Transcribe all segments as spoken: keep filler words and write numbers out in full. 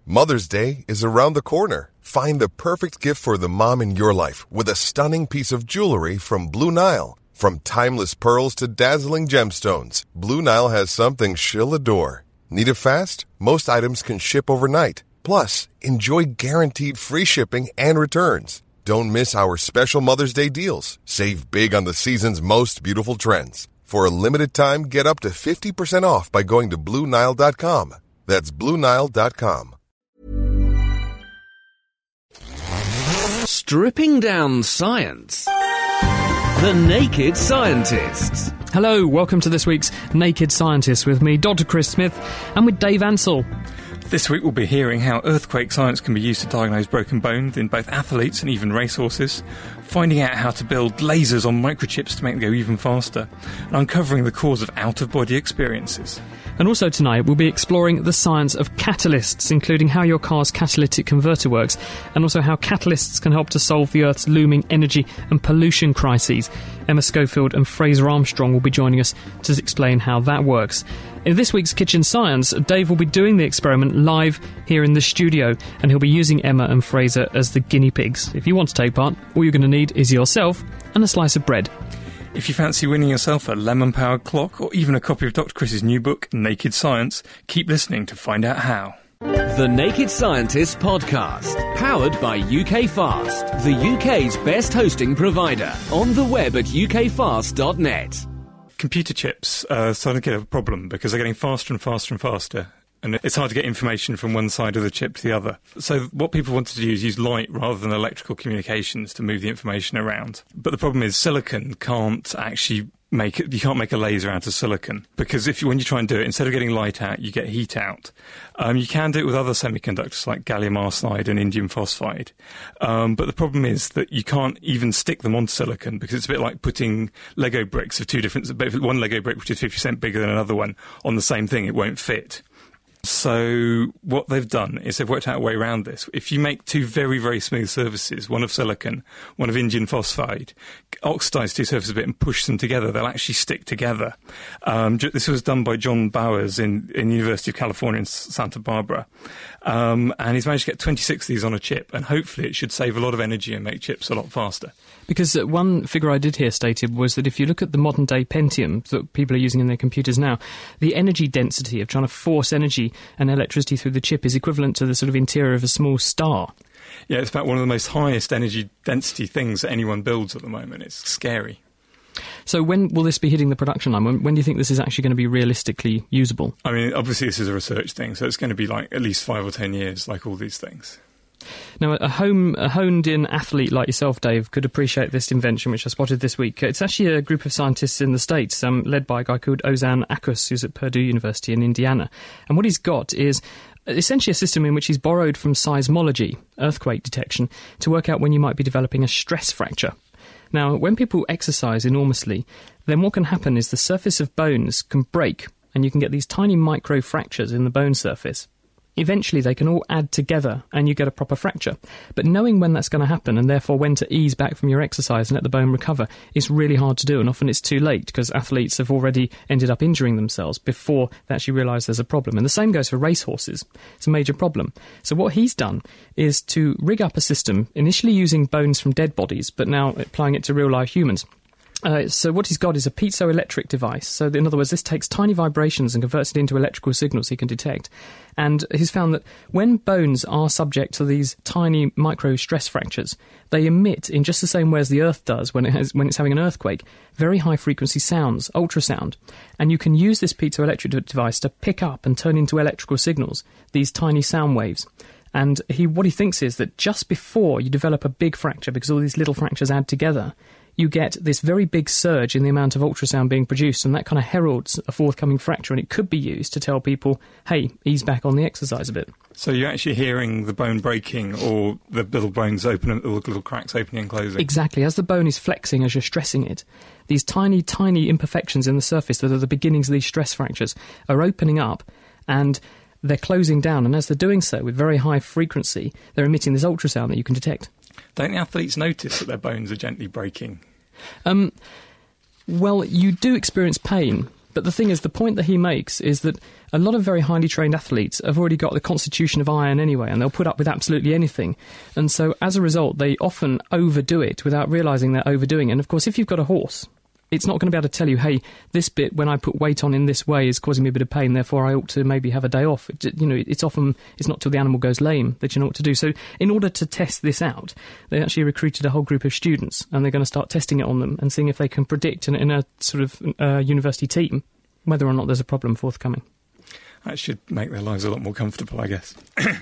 Mother's Day is around the corner. Find the perfect gift for the mom in your life with a stunning piece of jewelry from Blue Nile. From timeless pearls to dazzling gemstones, Blue Nile has something she'll adore. Need it fast? Most items can ship overnight. Plus, enjoy guaranteed free shipping and returns. Don't miss our special Mother's Day deals. Save big on the season's most beautiful trends. For a limited time, get up to fifty percent off by going to Blue Nile dot com. That's Blue Nile dot com. Stripping down science. The Naked Scientists. Hello, welcome to this week's Naked Scientists with me, Doctor Chris Smith, and with Dave Ansell. This week we'll be hearing how earthquake science can be used to diagnose broken bones in both athletes and even racehorses, finding out how to build lasers on microchips to make them go even faster, and uncovering the cause of out-of-body experiences. And also tonight we'll be exploring the science of catalysts, including how your car's catalytic converter works, and also how catalysts can help to solve the Earth's looming energy and pollution crises. Emma Schofield and Fraser Armstrong will be joining us to explain how that works. In this week's Kitchen Science, Dave will be doing the experiment live here in the studio, and he'll be using Emma and Fraser as the guinea pigs. If you want to take part, all you're going to need is yourself and a slice of bread. If you fancy winning yourself a lemon-powered clock or even a copy of Doctor Chris's new book, Naked Science, keep listening to find out how. The Naked Scientists podcast, powered by U K Fast, the U K's best hosting provider, on the web at u k fast dot net. Computer chips are starting to get a problem because they're getting faster and faster and faster, and it's hard to get information from one side of the chip to the other. So what people wanted to do is use light rather than electrical communications to move the information around. But the problem is silicon can't actually make it, you can't make a laser out of silicon, because if you, when you try and do it, instead of getting light out, you get heat out. Um, you can do it with other semiconductors like gallium arsenide and indium phosphide. Um, but the problem is that you can't even stick them onto silicon, because it's a bit like putting Lego bricks of two different, one Lego brick which is fifty percent bigger than another one on the same thing, it won't fit. So what they've done is they've worked out a way around this. If you make two very, very smooth surfaces, one of silicon, one of indium phosphide, oxidize two surfaces a bit and push them together, they'll actually stick together. Um, this was done by John Bowers in, in University of California in Santa Barbara. Um, and he's managed to get twenty-six of these on a chip, and hopefully it should save a lot of energy and make chips a lot faster. Because uh, one figure I did hear stated was that if you look at the modern-day Pentium that people are using in their computers now, the energy density of trying to force energy and electricity through the chip is equivalent to the sort of interior of a small star. Yeah, it's about one of the most highest energy density things that anyone builds at the moment. It's scary. So when will this be hitting the production line? When, when do you think this is actually going to be realistically usable? I mean, obviously this is a research thing, so it's going to be like at least five or ten years, like all these things. Now, a, home, a honed-in athlete like yourself, Dave, could appreciate this invention, which I spotted this week. It's actually a group of scientists in the States, um, led by a guy called Ozan Akus, who's at Purdue University in Indiana. And what he's got is essentially a system in which he's borrowed from seismology, earthquake detection, to work out when you might be developing a stress fracture. Now, when people exercise enormously, then what can happen is the surface of bones can break, and you can get these tiny micro fractures in the bone surface. Eventually they can all add together and you get a proper fracture. But knowing when that's going to happen, and therefore when to ease back from your exercise and let the bone recover, is really hard to do, and often it's too late because athletes have already ended up injuring themselves before they actually realise there's a problem. And the same goes for racehorses. It's a major problem. So what he's done is to rig up a system, initially using bones from dead bodies, but now applying it to real-life humans. Uh, so what he's got is a piezoelectric device. So in other words, this takes tiny vibrations and converts it into electrical signals he can detect. And he's found that when bones are subject to these tiny micro stress fractures, they emit, in just the same way as the Earth does when it has, when it's having an earthquake, very high frequency sounds, ultrasound. And you can use this piezoelectric device to pick up and turn into electrical signals, these tiny sound waves. And he, what he thinks is that just before you develop a big fracture, because all these little fractures add together, you get this very big surge in the amount of ultrasound being produced, and that kind of heralds a forthcoming fracture, and it could be used to tell people, hey, ease back on the exercise a bit. So you're actually hearing the bone breaking, or the little bones open, or the little cracks opening and closing? Exactly. As the bone is flexing, as you're stressing it, these tiny, tiny imperfections in the surface that are the beginnings of these stress fractures are opening up, and they're closing down, and as they're doing so with very high frequency, they're emitting this ultrasound that you can detect. Don't the athletes notice that their bones are gently breaking? Um, well, you do experience pain, But the thing is, the point that he makes is that a lot of very highly trained athletes have already got the constitution of iron anyway, and they'll put up with absolutely anything. And so, as a result, they often overdo it without realising they're overdoing it. And of course, if you've got a horse, it's not going to be able to tell you, hey, this bit, when I put weight on in this way, is causing me a bit of pain, therefore I ought to maybe have a day off. It, you know, it's often, it's not till the animal goes lame that you know what to do. So in order to test this out, they actually recruited a whole group of students, and they're going to start testing it on them and seeing if they can predict in, in a sort of uh, university team whether or not there's a problem forthcoming. That should make their lives a lot more comfortable, I guess.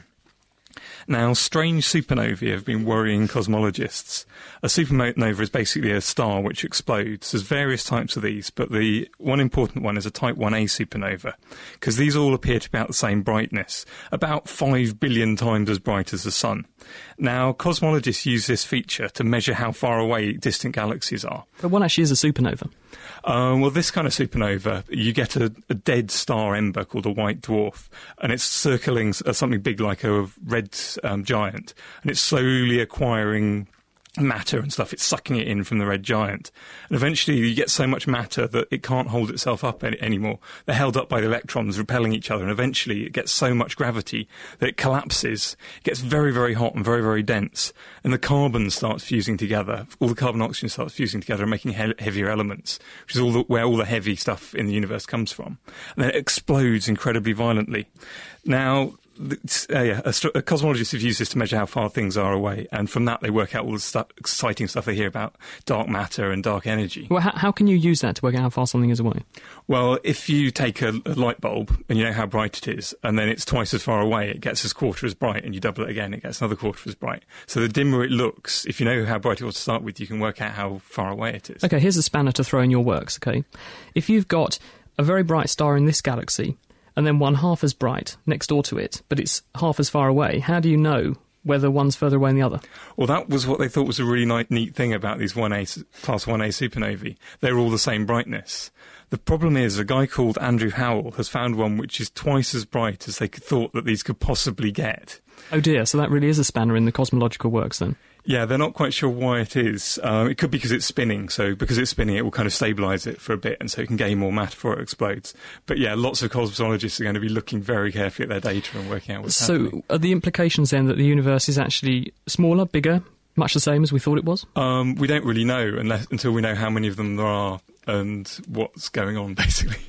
Now, strange supernovae have been worrying cosmologists. A supernova is basically a star which explodes. There's various types of these, but the one important one is a type one A supernova, because these all appear to be about the same brightness, about five billion times as bright as the Sun. Now, cosmologists use this feature to measure how far away distant galaxies are. But what actually is a supernova? Um, well, this kind of supernova, you get a, a dead star ember called a white dwarf, and it's circling uh, something big like a red um, giant, and it's slowly acquiring matter and stuff. It's sucking it in from the red giant, and eventually you get so much matter that it can't hold itself up any, anymore. They're held up by the electrons repelling each other, and eventually it gets so much gravity that it collapses. It gets very, very hot and very, very dense, and the carbon starts fusing together. All the carbon and oxygen starts fusing together and making he- heavier elements, which is all the, where all the heavy stuff in the universe comes from. And then it explodes incredibly violently. Now, Uh, yeah, astro- cosmologists have used this to measure how far things are away, and from that they work out all the stu- exciting stuff they hear about dark matter and dark energy. Well, how, how can you use that to work out how far something is away? Well, if you take a, a light bulb and you know how bright it is, and then it's twice as far away, it gets a quarter as bright, and you double it again, it gets another quarter as bright. So the dimmer it looks, if you know how bright it was to start with, you can work out how far away it is. OK, here's a spanner to throw in your works, OK? If you've got a very bright star in this galaxy, and then one half as bright next door to it, but it's half as far away, how do you know whether one's further away than the other? Well, that was what they thought was a really ni- neat thing about these one A, class one A supernovae. They're all the same brightness. The problem is a guy called Andrew Howell has found one which is twice as bright as they thought that these could possibly get. Oh dear, so that really is a spanner in the cosmological works then? Yeah, they're not quite sure why it is. Um, it could be because it's spinning, so because it's spinning it will kind of stabilise it for a bit, and so it can gain more matter before it explodes. But yeah, lots of cosmologists are going to be looking very carefully at their data and working out what's so happening. So are the implications then that the universe is actually smaller, bigger, much the same as we thought it was? Um, we don't really know unless, until we know how many of them there are and what's going on, basically.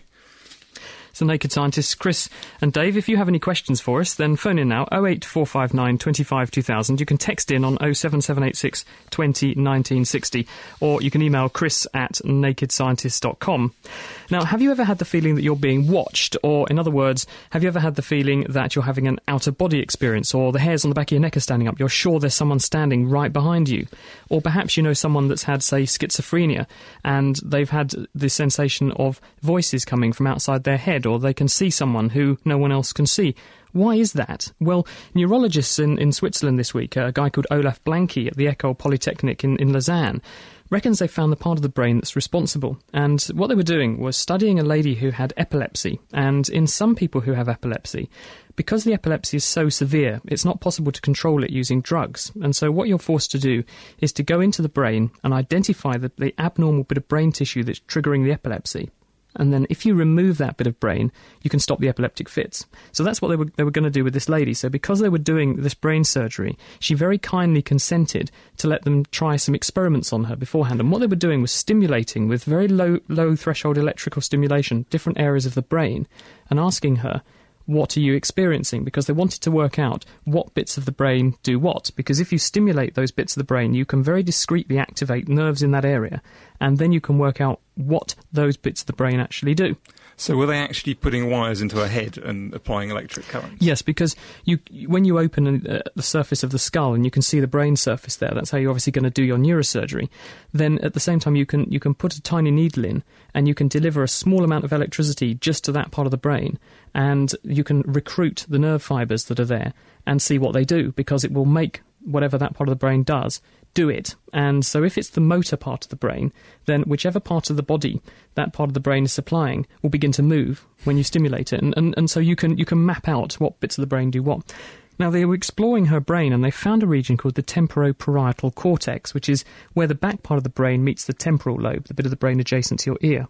So Naked Scientists, Chris and Dave, if you have any questions for us, then phone in now, oh eight four five nine, two five, two thousand. You can text in on oh seven seven eight six, two oh, nineteen sixty, or you can email chris at naked scientist dot com. Now, have you ever had the feeling that you're being watched? Or, in other words, have you ever had the feeling that you're having an out-of-body experience, or the hairs on the back of your neck are standing up? You're sure there's someone standing right behind you. Or perhaps you know someone that's had, say, schizophrenia, and they've had the sensation of voices coming from outside their head, or they can see someone who no one else can see. Why is that? Well, neurologists in, in Switzerland this week, a guy called Olaf Blanke at the École Polytechnique in, in Lausanne, reckons they found the part of the brain that's responsible. And what they were doing was studying a lady who had epilepsy. And in some people who have epilepsy, because the epilepsy is so severe, it's not possible to control it using drugs. And so what you're forced to do is to go into the brain and identify the, the abnormal bit of brain tissue that's triggering the epilepsy. And then if you remove that bit of brain, you can stop the epileptic fits. So that's what they were they were going to do with this lady. So because they were doing this brain surgery, she very kindly consented to let them try some experiments on her beforehand. And what they were doing was stimulating with very low low threshold electrical stimulation different areas of the brain and asking her, what are you experiencing? Because they wanted to work out what bits of the brain do what. Because if you stimulate those bits of the brain, you can very discreetly activate nerves in that area, and then you can work out what those bits of the brain actually do. So were they actually putting wires into her head and applying electric currents? Yes, because you, when you open uh, the surface of the skull and you can see the brain surface there, that's how you're obviously going to do your neurosurgery, then at the same time you can you can put a tiny needle in and you can deliver a small amount of electricity just to that part of the brain, and you can recruit the nerve fibres that are there and see what they do, because it will make whatever that part of the brain does do it. And so if it's the motor part of the brain, then whichever part of the body that part of the brain is supplying will begin to move when you stimulate it. And, and, and so you can you can map out what bits of the brain do what. Now, they were exploring her brain, and they found a region called the temporoparietal cortex, which is where the back part of the brain meets the temporal lobe, the bit of the brain adjacent to your ear.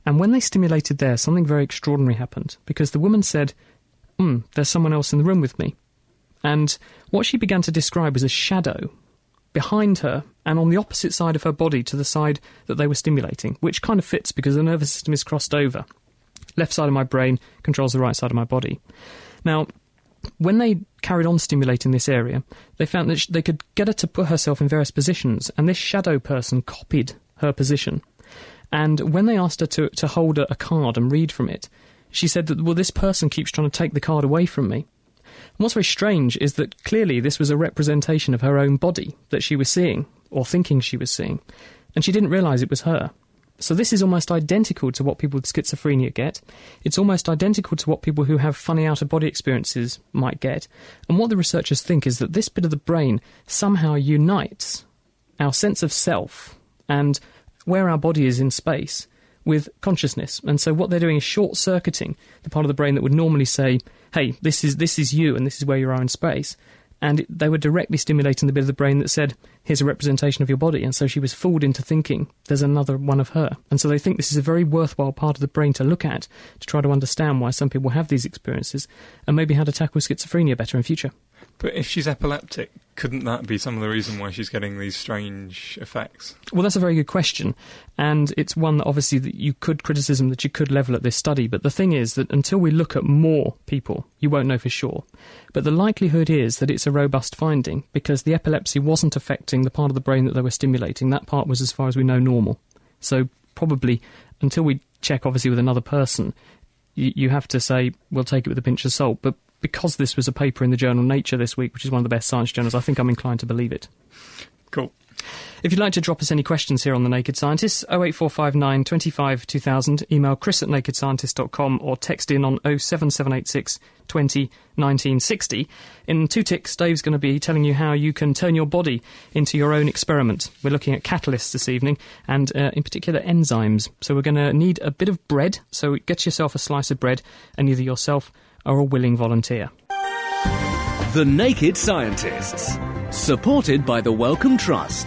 And when they stimulated there, something very extraordinary happened, because the woman said, hmm, there's someone else in the room with me. And what she began to describe was a shadow behind her and on the opposite side of her body to the side that they were stimulating, which kind of fits because the nervous system is crossed over. Left side of my brain controls the right side of my body. Now, when they carried on stimulating this area, they found that they could get her to put herself in various positions, and this shadow person copied her position. And when they asked her to, to hold a, a card and read from it, she said that, well, this person keeps trying to take the card away from me. And what's very strange is that clearly this was a representation of her own body that she was seeing, or thinking she was seeing, and she didn't realise it was her. So this is almost identical to what people with schizophrenia get. It's almost identical to what people who have funny out-of-body experiences might get. And what the researchers think is that this bit of the brain somehow unites our sense of self and where our body is in space with consciousness. And so what they're doing is short-circuiting the part of the brain that would normally say, hey, this is this is you and this is where you are in space. And it, they were directly stimulating the bit of the brain that said, here's a representation of your body. And so she was fooled into thinking there's another one of her. And so they think this is a very worthwhile part of the brain to look at to try to understand why some people have these experiences and maybe how to tackle schizophrenia better in future. But if she's epileptic, couldn't that be some of the reason why she's getting these strange effects? Well, that's a very good question, and it's one that obviously that you could criticism that you could level at this study, but the thing is that until we look at more people, you won't know for sure. But the likelihood is that it's a robust finding, because the epilepsy wasn't affecting the part of the brain that they were stimulating. That part was, as far as we know, normal. So probably, until we check, obviously, with another person, you, you have to say, we'll take it with a pinch of salt, but because this was a paper in the journal Nature this week, which is one of the best science journals, I think I'm inclined to believe it. Cool. If you'd like to drop us any questions here on The Naked Scientists, oh eight four five nine, two five, two thousand, email chris at naked scientist dot com or text in on oh seven seven eight six, twenty, nineteen sixty. In two ticks, Dave's going to be telling you how you can turn your body into your own experiment. We're looking at catalysts this evening, and uh, in particular enzymes. So we're going to need a bit of bread, so get yourself a slice of bread, and either yourself or a willing volunteer. The Naked Scientists, supported by the Wellcome Trust.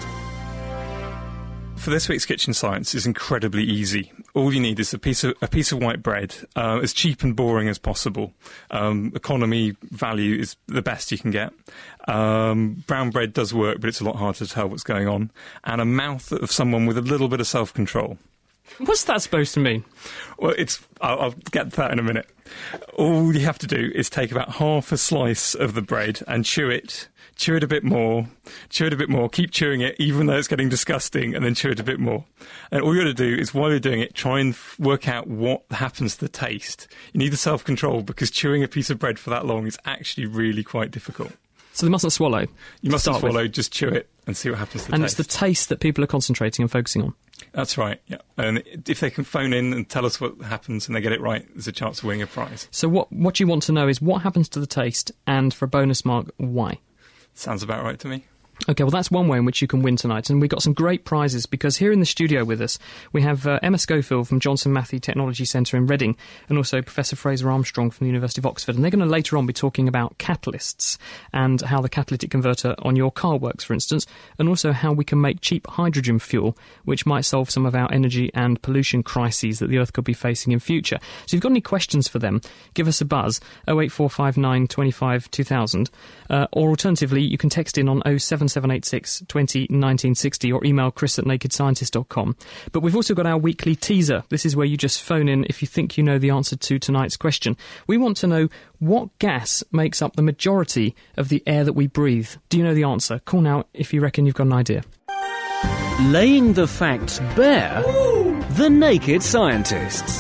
For this week's Kitchen Science is incredibly easy. All you need is a piece of a piece of white bread, uh, as cheap and boring as possible. Um, economy value is the best you can get. Um, brown bread does work, but it's a lot harder to tell what's going on. And a mouth of someone with a little bit of self-control. What's that supposed to mean? Well, it's. I'll, I'll get to that in a minute. All you have to do is take about half a slice of the bread and chew it. Chew it a bit more. Chew it a bit more. Keep chewing it, even though it's getting disgusting, and then chew it a bit more. And all you got to do is, while you're doing it, try and f- work out what happens to the taste. You need the self-control, because chewing a piece of bread for that long is actually really quite difficult. So they mustn't swallow. You mustn't swallow. With. Just chew it and see what happens to the and taste. And it's the taste that people are concentrating and focusing on. That's right, yeah. And if they can phone in and tell us what happens and they get it right, there's a chance of winning a prize. So what what you want to know is what happens to the taste, and for a bonus mark, why? Sounds about right to me. OK, well, that's one way in which you can win tonight. And we've got some great prizes, because here in the studio with us, we have uh, Emma Schofield from Johnson Matthey Technology Centre in Reading, and also Professor Fraser Armstrong from the University of Oxford. And they're going to later on be talking about catalysts and how the catalytic converter on your car works, for instance, and also how we can make cheap hydrogen fuel, which might solve some of our energy and pollution crises that the Earth could be facing in future. So if you've got any questions for them, give us a buzz, oh eight four five nine, two five, two thousand, uh, or alternatively, you can text in on oh seven seven eight six, twenty, nineteen sixty or email chris at naked scientist dot com. But we've also got our weekly teaser. This is where you just phone in if you think you know the answer to tonight's question. We want to know what gas makes up the majority of the air that we breathe. Do you know the answer? Call now if you reckon you've got an idea. Laying the facts bare, Ooh. The Naked Scientists.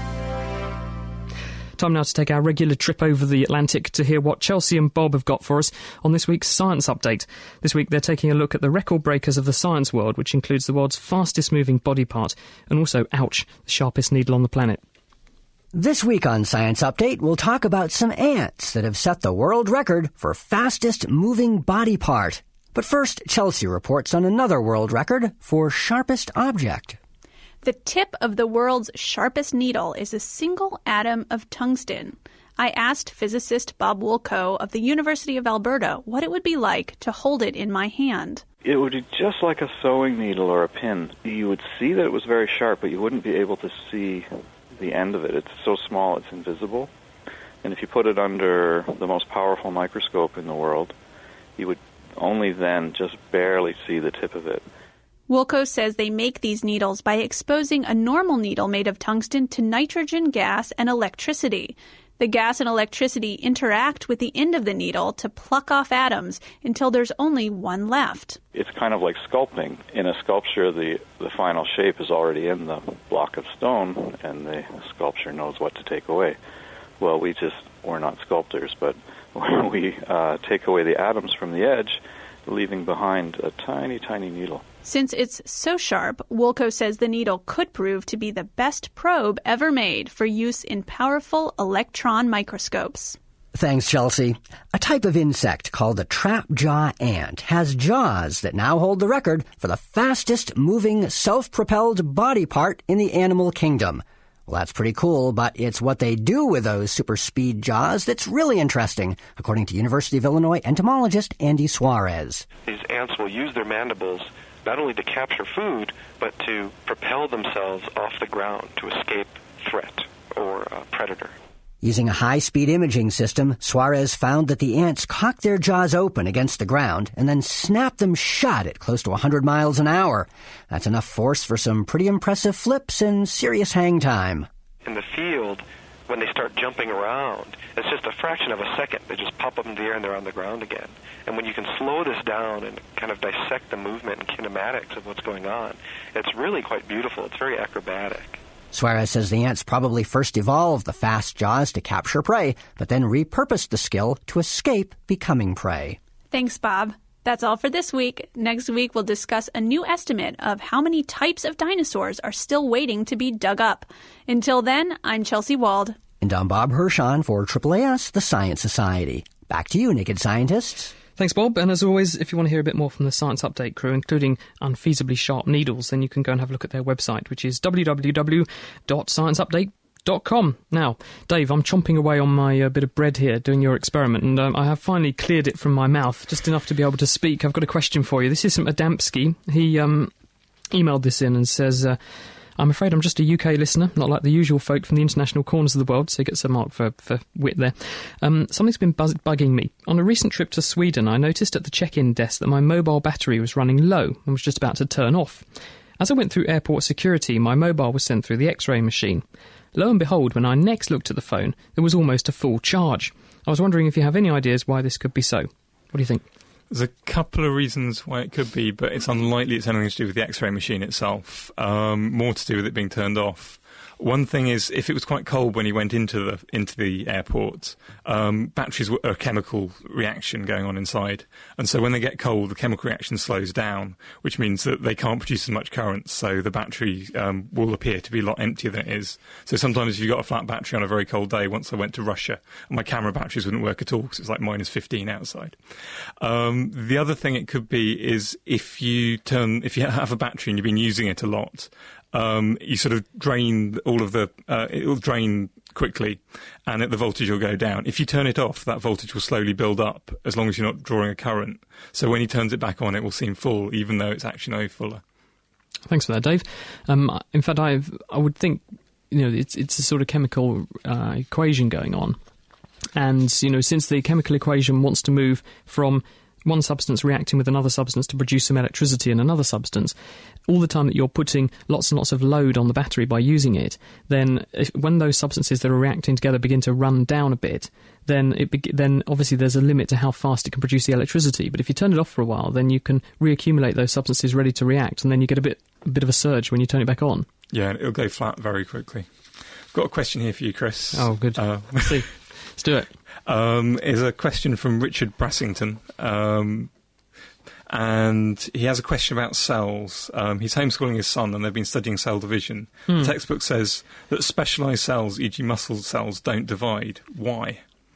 Time now to take our regular trip over the Atlantic to hear what Chelsea and Bob have got for us on this week's Science Update. This week they're taking a look at the record breakers of the science world, which includes the world's fastest moving body part and also, ouch, the sharpest needle on the planet. This week on Science Update, we'll talk about some ants that have set the world record for fastest moving body part. But first, Chelsea reports on another world record for sharpest object. The tip of the world's sharpest needle is a single atom of tungsten. I asked physicist Bob Woolcoe of the University of Alberta what it would be like to hold it in my hand. It would be just like a sewing needle or a pin. You would see that it was very sharp, but you wouldn't be able to see the end of it. It's so small it's invisible. And if you put it under the most powerful microscope in the world, you would only then just barely see the tip of it. Woolco says they make these needles by exposing a normal needle made of tungsten to nitrogen gas and electricity. The gas and electricity interact with the end of the needle to pluck off atoms until there's only one left. It's kind of like sculpting. In a sculpture, the, the final shape is already in the block of stone, and the sculptor knows what to take away. Well, we just, we're not sculptors, but we uh, take away the atoms from the edge, leaving behind a tiny, tiny needle. Since it's so sharp, Woolco says the needle could prove to be the best probe ever made for use in powerful electron microscopes. Thanks, Chelsea. A type of insect called the trap-jaw ant has jaws that now hold the record for the fastest-moving self-propelled body part in the animal kingdom. Well, that's pretty cool, but it's what they do with those super-speed jaws that's really interesting, according to University of Illinois entomologist Andy Suarez. These ants will use their mandibles not only to capture food, but to propel themselves off the ground to escape threat or a predator. Using a high-speed imaging system, Suarez found that the ants cock their jaws open against the ground and then snap them shut at close to one hundred miles an hour. That's enough force for some pretty impressive flips and serious hang time. In the field, when they start jumping around, it's just a fraction of a second. They just pop up in the air and they're on the ground again. And when you can slow this down and kind of dissect the movement and kinematics of what's going on, it's really quite beautiful. It's very acrobatic. Suarez says the ants probably first evolved the fast jaws to capture prey, but then repurposed the skill to escape becoming prey. Thanks, Bob. That's all for this week. Next week, we'll discuss a new estimate of how many types of dinosaurs are still waiting to be dug up. Until then, I'm Chelsea Wald. And I'm Bob Hirschon for A A A S, the Science Society. Back to you, Naked Scientists. Thanks, Bob. And as always, if you want to hear a bit more from the Science Update crew, including unfeasibly sharp needles, then you can go and have a look at their website, which is w w w dot science update dot com. Now, Dave, I'm chomping away on my uh, bit of bread here, doing your experiment, and um, I have finally cleared it from my mouth, just enough to be able to speak. I've got a question for you. This is from Adamski. He um, emailed this in and says... Uh, I'm afraid I'm just a U K listener, not like the usual folk from the international corners of the world, so he gets a mark for, for wit there. Um, something's been buzz- bugging me. On a recent trip to Sweden, I noticed at the check-in desk that my mobile battery was running low and was just about to turn off. As I went through airport security, my mobile was sent through the X-ray machine. Lo and behold, when I next looked at the phone, there was almost a full charge. I was wondering if you have any ideas why this could be so. What do you think? There's a couple of reasons why it could be, but it's unlikely it's anything to do with the X-ray machine itself. Um, more to do with it being turned off. One thing is, if it was quite cold when he went into the into the airport, um, batteries are a chemical reaction going on inside, and so when they get cold, the chemical reaction slows down, which means that they can't produce as much current, so the battery um, will appear to be a lot emptier than it is. So sometimes if you've got a flat battery on a very cold day, once I went to Russia, my camera batteries wouldn't work at all because it's like minus fifteen outside. Um, the other thing it could be is if you turn, if you have a battery and you've been using it a lot, Um, you sort of drain all of the, uh, it'll drain quickly and the voltage will go down. If you turn it off, that voltage will slowly build up as long as you're not drawing a current. So when he turns it back on, it will seem full, even though it's actually no fuller. Thanks for that, Dave. Um, in fact, I've, I would think, you know, it's, it's a sort of chemical uh, equation going on. And, you know, since the chemical equation wants to move from one substance reacting with another substance to produce some electricity in another substance, all the time that you're putting lots and lots of load on the battery by using it, then if, when those substances that are reacting together begin to run down a bit, then it be- then obviously there's a limit to how fast it can produce the electricity. But if you turn it off for a while, then you can reaccumulate those substances ready to react, and then you get a bit a bit of a surge when you turn it back on. Yeah, and it'll go flat very quickly. I've got a question here for you, Chris. Oh, good. Uh, Let's see. Let's do it. Um, is a question from Richard Brassington, um, and he has a question about cells. Um, he's homeschooling his son, and they've been studying cell division. Hmm. The textbook says that specialised cells, for example muscle cells, don't divide. Why?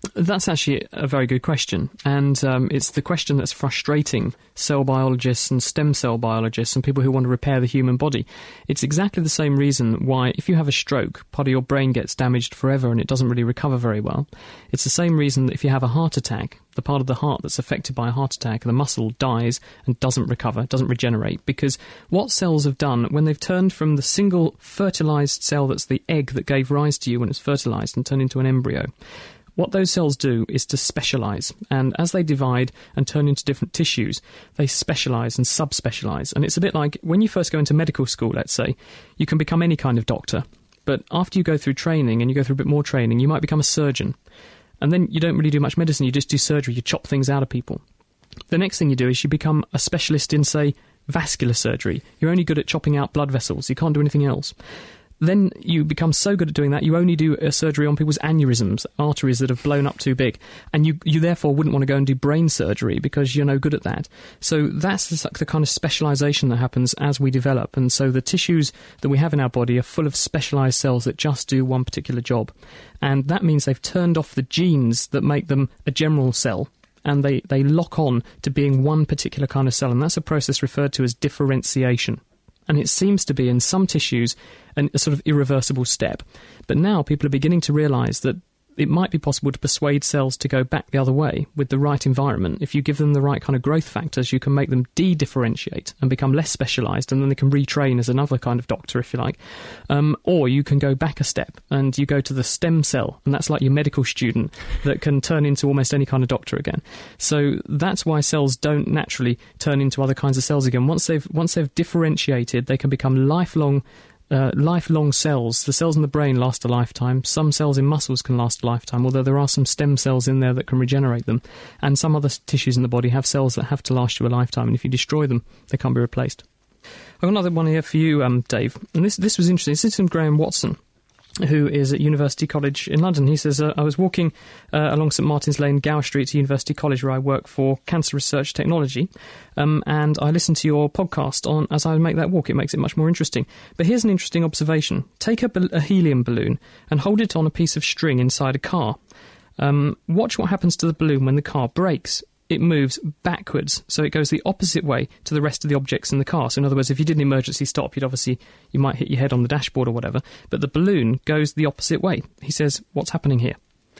That's actually a very good question, and um, it's the question that's frustrating cell biologists and stem cell biologists and people who want to repair the human body. It's exactly the same reason why if you have a stroke, part of your brain gets damaged forever and it doesn't really recover very well. It's the same reason that if you have a heart attack, the part of the heart that's affected by a heart attack, the muscle dies and doesn't recover, doesn't regenerate, because what cells have done when they've turned from the single fertilised cell that's the egg that gave rise to you when it's fertilised and turned into an embryo, what those cells do is to specialise, and as they divide and turn into different tissues, they specialise and subspecialise. And it's a bit like when you first go into medical school, let's say, you can become any kind of doctor, but after you go through training and you go through a bit more training, you might become a surgeon. And then you don't really do much medicine, you just do surgery, you chop things out of people. The next thing you do is you become a specialist in, say, vascular surgery. You're only good at chopping out blood vessels, you can't do anything else. Then you become so good at doing that, you only do a surgery on people's aneurysms, arteries that have blown up too big. And you, you therefore wouldn't want to go and do brain surgery because you're no good at that. So that's the, the kind of specialisation that happens as we develop. And so the tissues that we have in our body are full of specialised cells that just do one particular job. And that means they've turned off the genes that make them a general cell, and they, they lock on to being one particular kind of cell. And that's a process referred to as differentiation. And it seems to be in some tissues an, a sort of irreversible step. But now people are beginning to realise that it might be possible to persuade cells to go back the other way with the right environment. If you give them the right kind of growth factors, you can make them de-differentiate and become less specialised, and then they can retrain as another kind of doctor, if you like. Um, or you can go back a step and you go to the stem cell, and that's like your medical student that can turn into almost any kind of doctor again. So that's why cells don't naturally turn into other kinds of cells again. Once they've, once they've differentiated, they can become lifelong Uh, lifelong cells. The cells in the brain last a lifetime. Some cells in muscles can last a lifetime, although there are some stem cells in there that can regenerate them. And some other tissues in the body have cells that have to last you a lifetime, and if you destroy them, they can't be replaced. I've got another one here for you, um, Dave. And this this was interesting. This is from Graham Watson, who is at University College in London. He says, uh, I was walking uh, along St Martin's Lane, Gower Street, to University College, where I work for Cancer Research Technology, um, and I listened to your podcast on as I make that walk. It makes it much more interesting. But here's an interesting observation. Take a, a helium balloon and hold it on a piece of string inside a car. Um, watch what happens to the balloon when the car brakes. It moves backwards, so it goes the opposite way to the rest of the objects in the car. So in other words, if you did an emergency stop, you'd obviously, you might hit your head on the dashboard or whatever, but the balloon goes the opposite way. He says, what's happening here?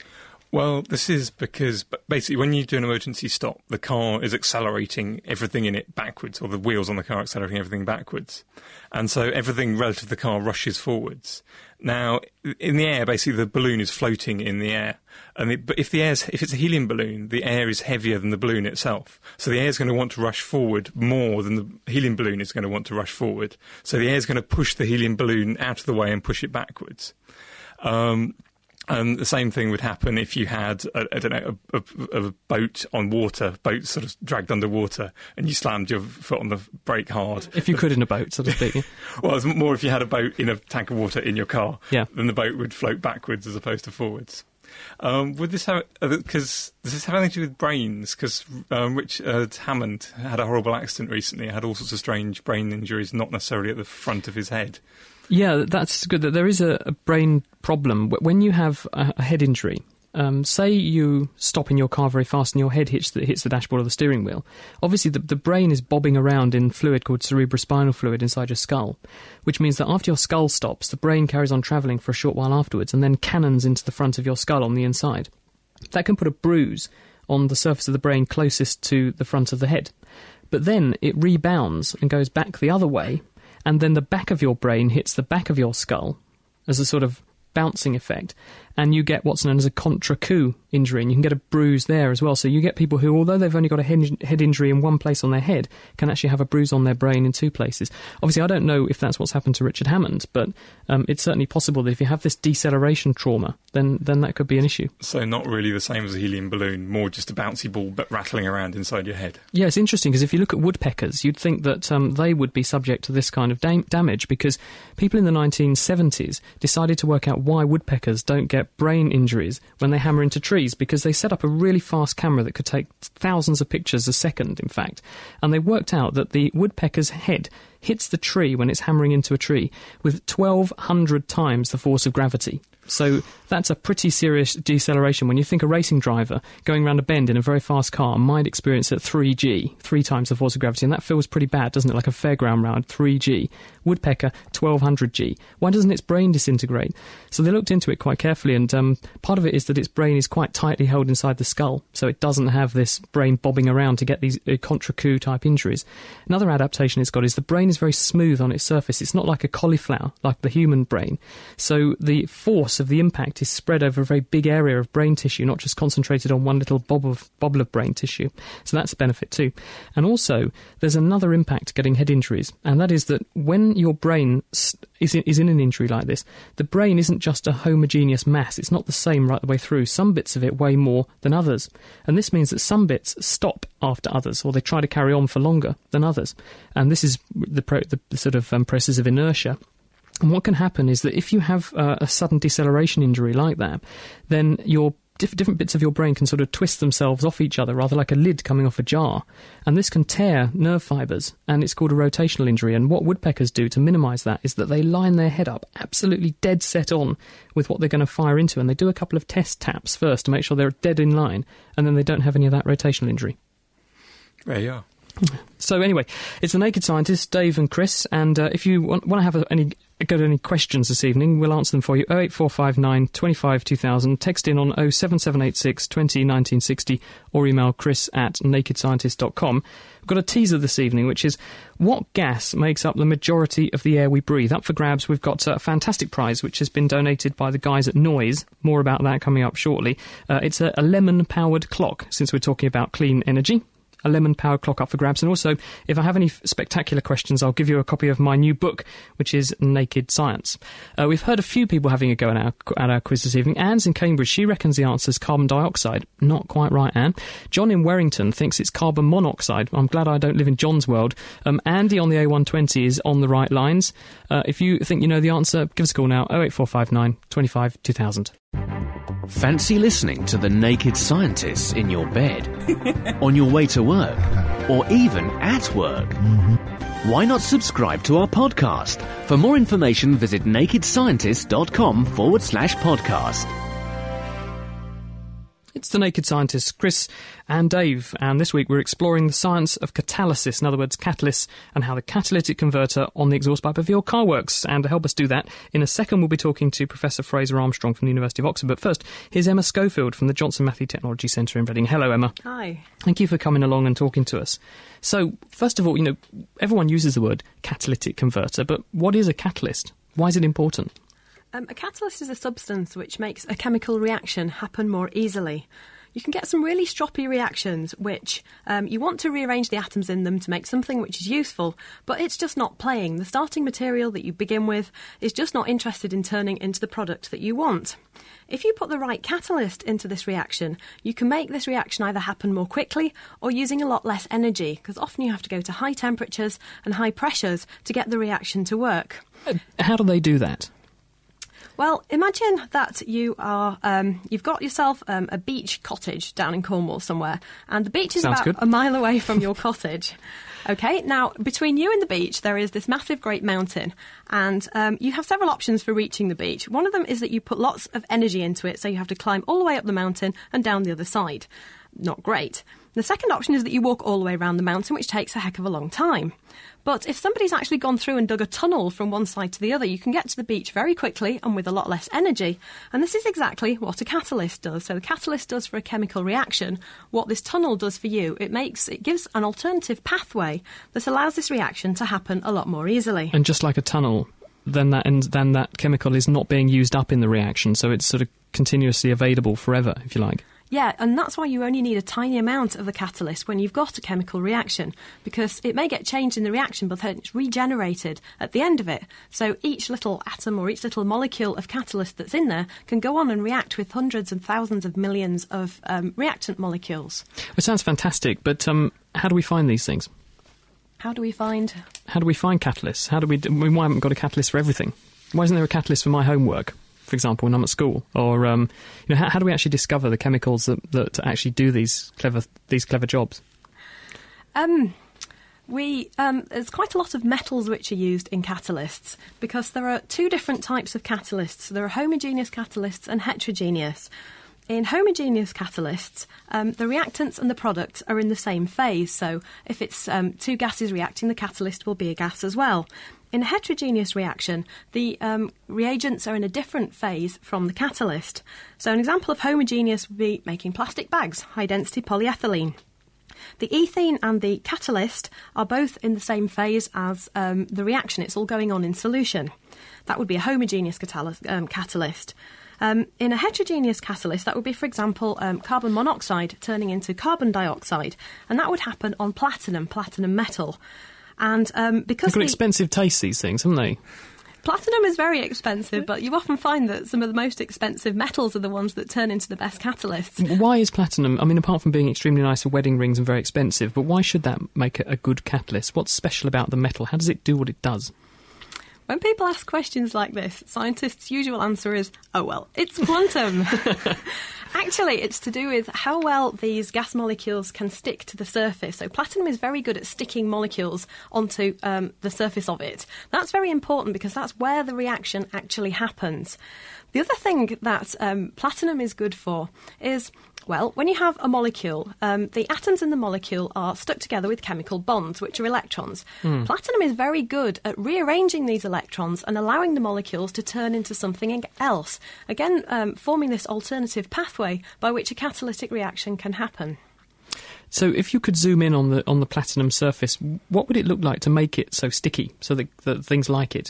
Well, this is because basically when you do an emergency stop, the car is accelerating everything in it backwards, or the wheels on the car are accelerating everything backwards. And so everything relative to the car rushes forwards. Now, in the air, basically the balloon is floating in the air. And it, but if the air's, if it's a helium balloon, the air is heavier than the balloon itself. So the air is going to want to rush forward more than the helium balloon is going to want to rush forward. So the air is going to push the helium balloon out of the way and push it backwards. Um, And the same thing would happen if you had, a, I don't know, a, a, a boat on water, boat sort of dragged underwater, and you slammed your foot on the brake hard. If you could in a boat, so to speak. Well, it's more if you had a boat in a tank of water in your car, yeah. then the boat would float backwards as opposed to forwards. Um, would this have, because does this have anything to do with brains? Because um, Richard Hammond had a horrible accident recently, had all sorts of strange brain injuries, not necessarily at the front of his head. Yeah, that's good. That there is a, a brain problem. When you have a, a head injury, um, say you stop in your car very fast and your head hits the, hits the dashboard of the steering wheel, obviously the, the brain is bobbing around in fluid called cerebrospinal fluid inside your skull, which means that after your skull stops, the brain carries on travelling for a short while afterwards and then cannons into the front of your skull on the inside. That can put a bruise on the surface of the brain closest to the front of the head. But then it rebounds and goes back the other way, and then the back of your brain hits the back of your skull as a sort of bouncing effect, and you get what's known as a contre-coup injury, and you can get a bruise there as well. So you get people who, although they've only got a head, head injury in one place on their head, can actually have a bruise on their brain in two places. Obviously, I don't know if that's what's happened to Richard Hammond, but um, it's certainly possible that if you have this deceleration trauma, then then that could be an issue. So not really the same as a helium balloon, more just a bouncy ball but rattling around inside your head. Yeah, it's interesting, because if you look at woodpeckers, you'd think that um, they would be subject to this kind of da- damage, because people in the nineteen seventies decided to work out why woodpeckers don't get brain injuries when they hammer into trees, because they set up a really fast camera that could take thousands of pictures a second, in fact, and they worked out that the woodpecker's head hits the tree when it's hammering into a tree with twelve hundred times the force of gravity. So that's a pretty serious deceleration. When you think a racing driver going around a bend in a very fast car might experience at three G, three times the force of gravity, and that feels pretty bad, doesn't it? Like a fairground round, three G. Woodpecker, twelve hundred G. Why doesn't its brain disintegrate? So they looked into it quite carefully, and um, part of it is that its brain is quite tightly held inside the skull, so it doesn't have this brain bobbing around to get these uh, contre-coup type injuries. Another adaptation it's got is the brain is very smooth on its surface. It's not like a cauliflower, like the human brain. So the force of the impact is spread over a very big area of brain tissue, not just concentrated on one little bob of, bobble of brain tissue. So that's a benefit too. And also, there's another impact getting head injuries, and that is that when your brain is in, is in an injury like this, the brain isn't just a homogeneous mass. It's not the same right the way through. Some bits of it weigh more than others. And this means that some bits stop after others, or they try to carry on for longer than others. And this is the, pro, the, the sort of um, process of inertia. And what can happen is that if you have uh, a sudden deceleration injury like that, then your diff- different bits of your brain can sort of twist themselves off each other, rather like a lid coming off a jar. And this can tear nerve fibres, and it's called a rotational injury. And what woodpeckers do to minimise that is that they line their head up absolutely dead set on with what they're going to fire into, and they do a couple of test taps first to make sure they're dead in line, and then they don't have any of that rotational injury. There you are. So anyway, it's The Naked Scientist, Dave and Chris, and uh, if you want, want to have any got any questions this evening, we'll answer them for you. oh eight four five nine, two five, two thousand, text in on oh seven seven eight six, two oh, nineteen sixty, or email chris at naked scientist dot com. We've got a teaser this evening, which is what gas makes up the majority of the air we breathe. Up for grabs, we've got a fantastic prize, which has been donated by the guys at Noise. More about that coming up shortly. Uh, it's a, a lemon-powered clock, since we're talking about clean energy. A lemon-powered clock up for grabs. And also, if I have any f- spectacular questions, I'll give you a copy of my new book, which is Naked Science. Uh, we've heard a few people having a go at our, at our quiz this evening. Anne's in Cambridge. She reckons the answer is carbon dioxide. Not quite right, Anne. John in Warrington thinks it's carbon monoxide. I'm glad I don't live in John's world. Um, Andy on the A one twenty is on the right lines. Uh, if you think you know the answer, give us a call now, oh eight four five nine, two five, two thousand. Fancy listening to The Naked Scientists in your bed, on your way to work, or even at work? Mm-hmm. Why not subscribe to our podcast? For more information, visit nakedscientist.com forward slash podcast. It's The Naked Scientists, Chris and Dave, and this week we're exploring the science of catalysis, in other words, catalysts, and how the catalytic converter on the exhaust pipe of your car works. And to help us do that, in a second we'll be talking to Professor Fraser Armstrong from the University of Oxford. But first, here's Emma Schofield from the Johnson Matthey Technology Centre in Reading. Hello, Emma. Hi. Thank you for coming along and talking to us. So, first of all, you know, everyone uses the word catalytic converter, but what is a catalyst? Why is it important? Um, a catalyst is a substance which makes a chemical reaction happen more easily. You can get some really stroppy reactions which um, you want to rearrange the atoms in them to make something which is useful, but it's just not playing. The starting material that you begin with is just not interested in turning into the product that you want. If you put the right catalyst into this reaction, you can make this reaction either happen more quickly or using a lot less energy, because often you have to go to high temperatures and high pressures to get the reaction to work. How do they do that? Well, imagine that you are, um, you've got yourself um, a beach cottage down in Cornwall somewhere, and the beach is Sounds about good. a mile away from your cottage. Okay, now, between you and the beach, there is this massive great mountain, and um, you have several options for reaching the beach. One of them is that you put lots of energy into it, so you have to climb all the way up the mountain and down the other side. Not great. The second option is that you walk all the way around the mountain, which takes a heck of a long time. But if somebody's actually gone through and dug a tunnel from one side to the other, you can get to the beach very quickly and with a lot less energy. And this is exactly what a catalyst does. So the catalyst does for a chemical reaction what this tunnel does for you. It makes, it gives an alternative pathway that allows this reaction to happen a lot more easily. And just like a tunnel, then that and then that chemical is not being used up in the reaction, so it's sort of continuously available forever, if you like. Yeah, and that's why you only need a tiny amount of the catalyst when you've got a chemical reaction, because it may get changed in the reaction, but then it's regenerated at the end of it. So each little atom or each little molecule of catalyst that's in there can go on and react with hundreds and thousands of millions of um, reactant molecules. It sounds fantastic, but um, how do we find these things? How do we find... How do we find catalysts? How do we... we why haven't we got a catalyst for everything? Why isn't there a catalyst for my homework, for example, when I'm at school? Or, um, you know, how, how do we actually discover the chemicals that, that actually do these clever these clever jobs? Um, We um, there's quite a lot of metals which are used in catalysts because there are two different types of catalysts. There are homogeneous catalysts and heterogeneous. In homogeneous catalysts, um, the reactants and the products are in the same phase. So if it's um, two gases reacting, the catalyst will be a gas as well. In a heterogeneous reaction, the um, reagents are in a different phase from the catalyst. So an example of homogeneous would be making plastic bags, high-density polyethylene. The ethene and the catalyst are both in the same phase as um, the reaction. It's all going on in solution. That would be a homogeneous catalyst. Um, catalyst. Um, in a heterogeneous catalyst, that would be, for example, um, carbon monoxide turning into carbon dioxide, and that would happen on platinum, platinum metal. And um, because they've got the, expensive taste, these things, haven't they? Platinum is very expensive, but you often find that some of the most expensive metals are the ones that turn into the best catalysts. Why is platinum, I mean, apart from being extremely nice for wedding rings and very expensive, but why should that make a, a good catalyst? What's special about the metal? How does it do what it does? When people ask questions like this, scientists' usual answer is, oh, well, it's quantum. Actually, it's to do with how well these gas molecules can stick to the surface. So platinum is very good at sticking molecules onto um, the surface of it. That's very important because that's where the reaction actually happens. The other thing that um, platinum is good for is, well, when you have a molecule, um, the atoms in the molecule are stuck together with chemical bonds, which are electrons. Mm. Platinum is very good at rearranging these electrons and allowing the molecules to turn into something else, again, um, forming this alternative pathway by which a catalytic reaction can happen. So if you could zoom in on the on the platinum surface, what would it look like to make it so sticky, so that, that things like it?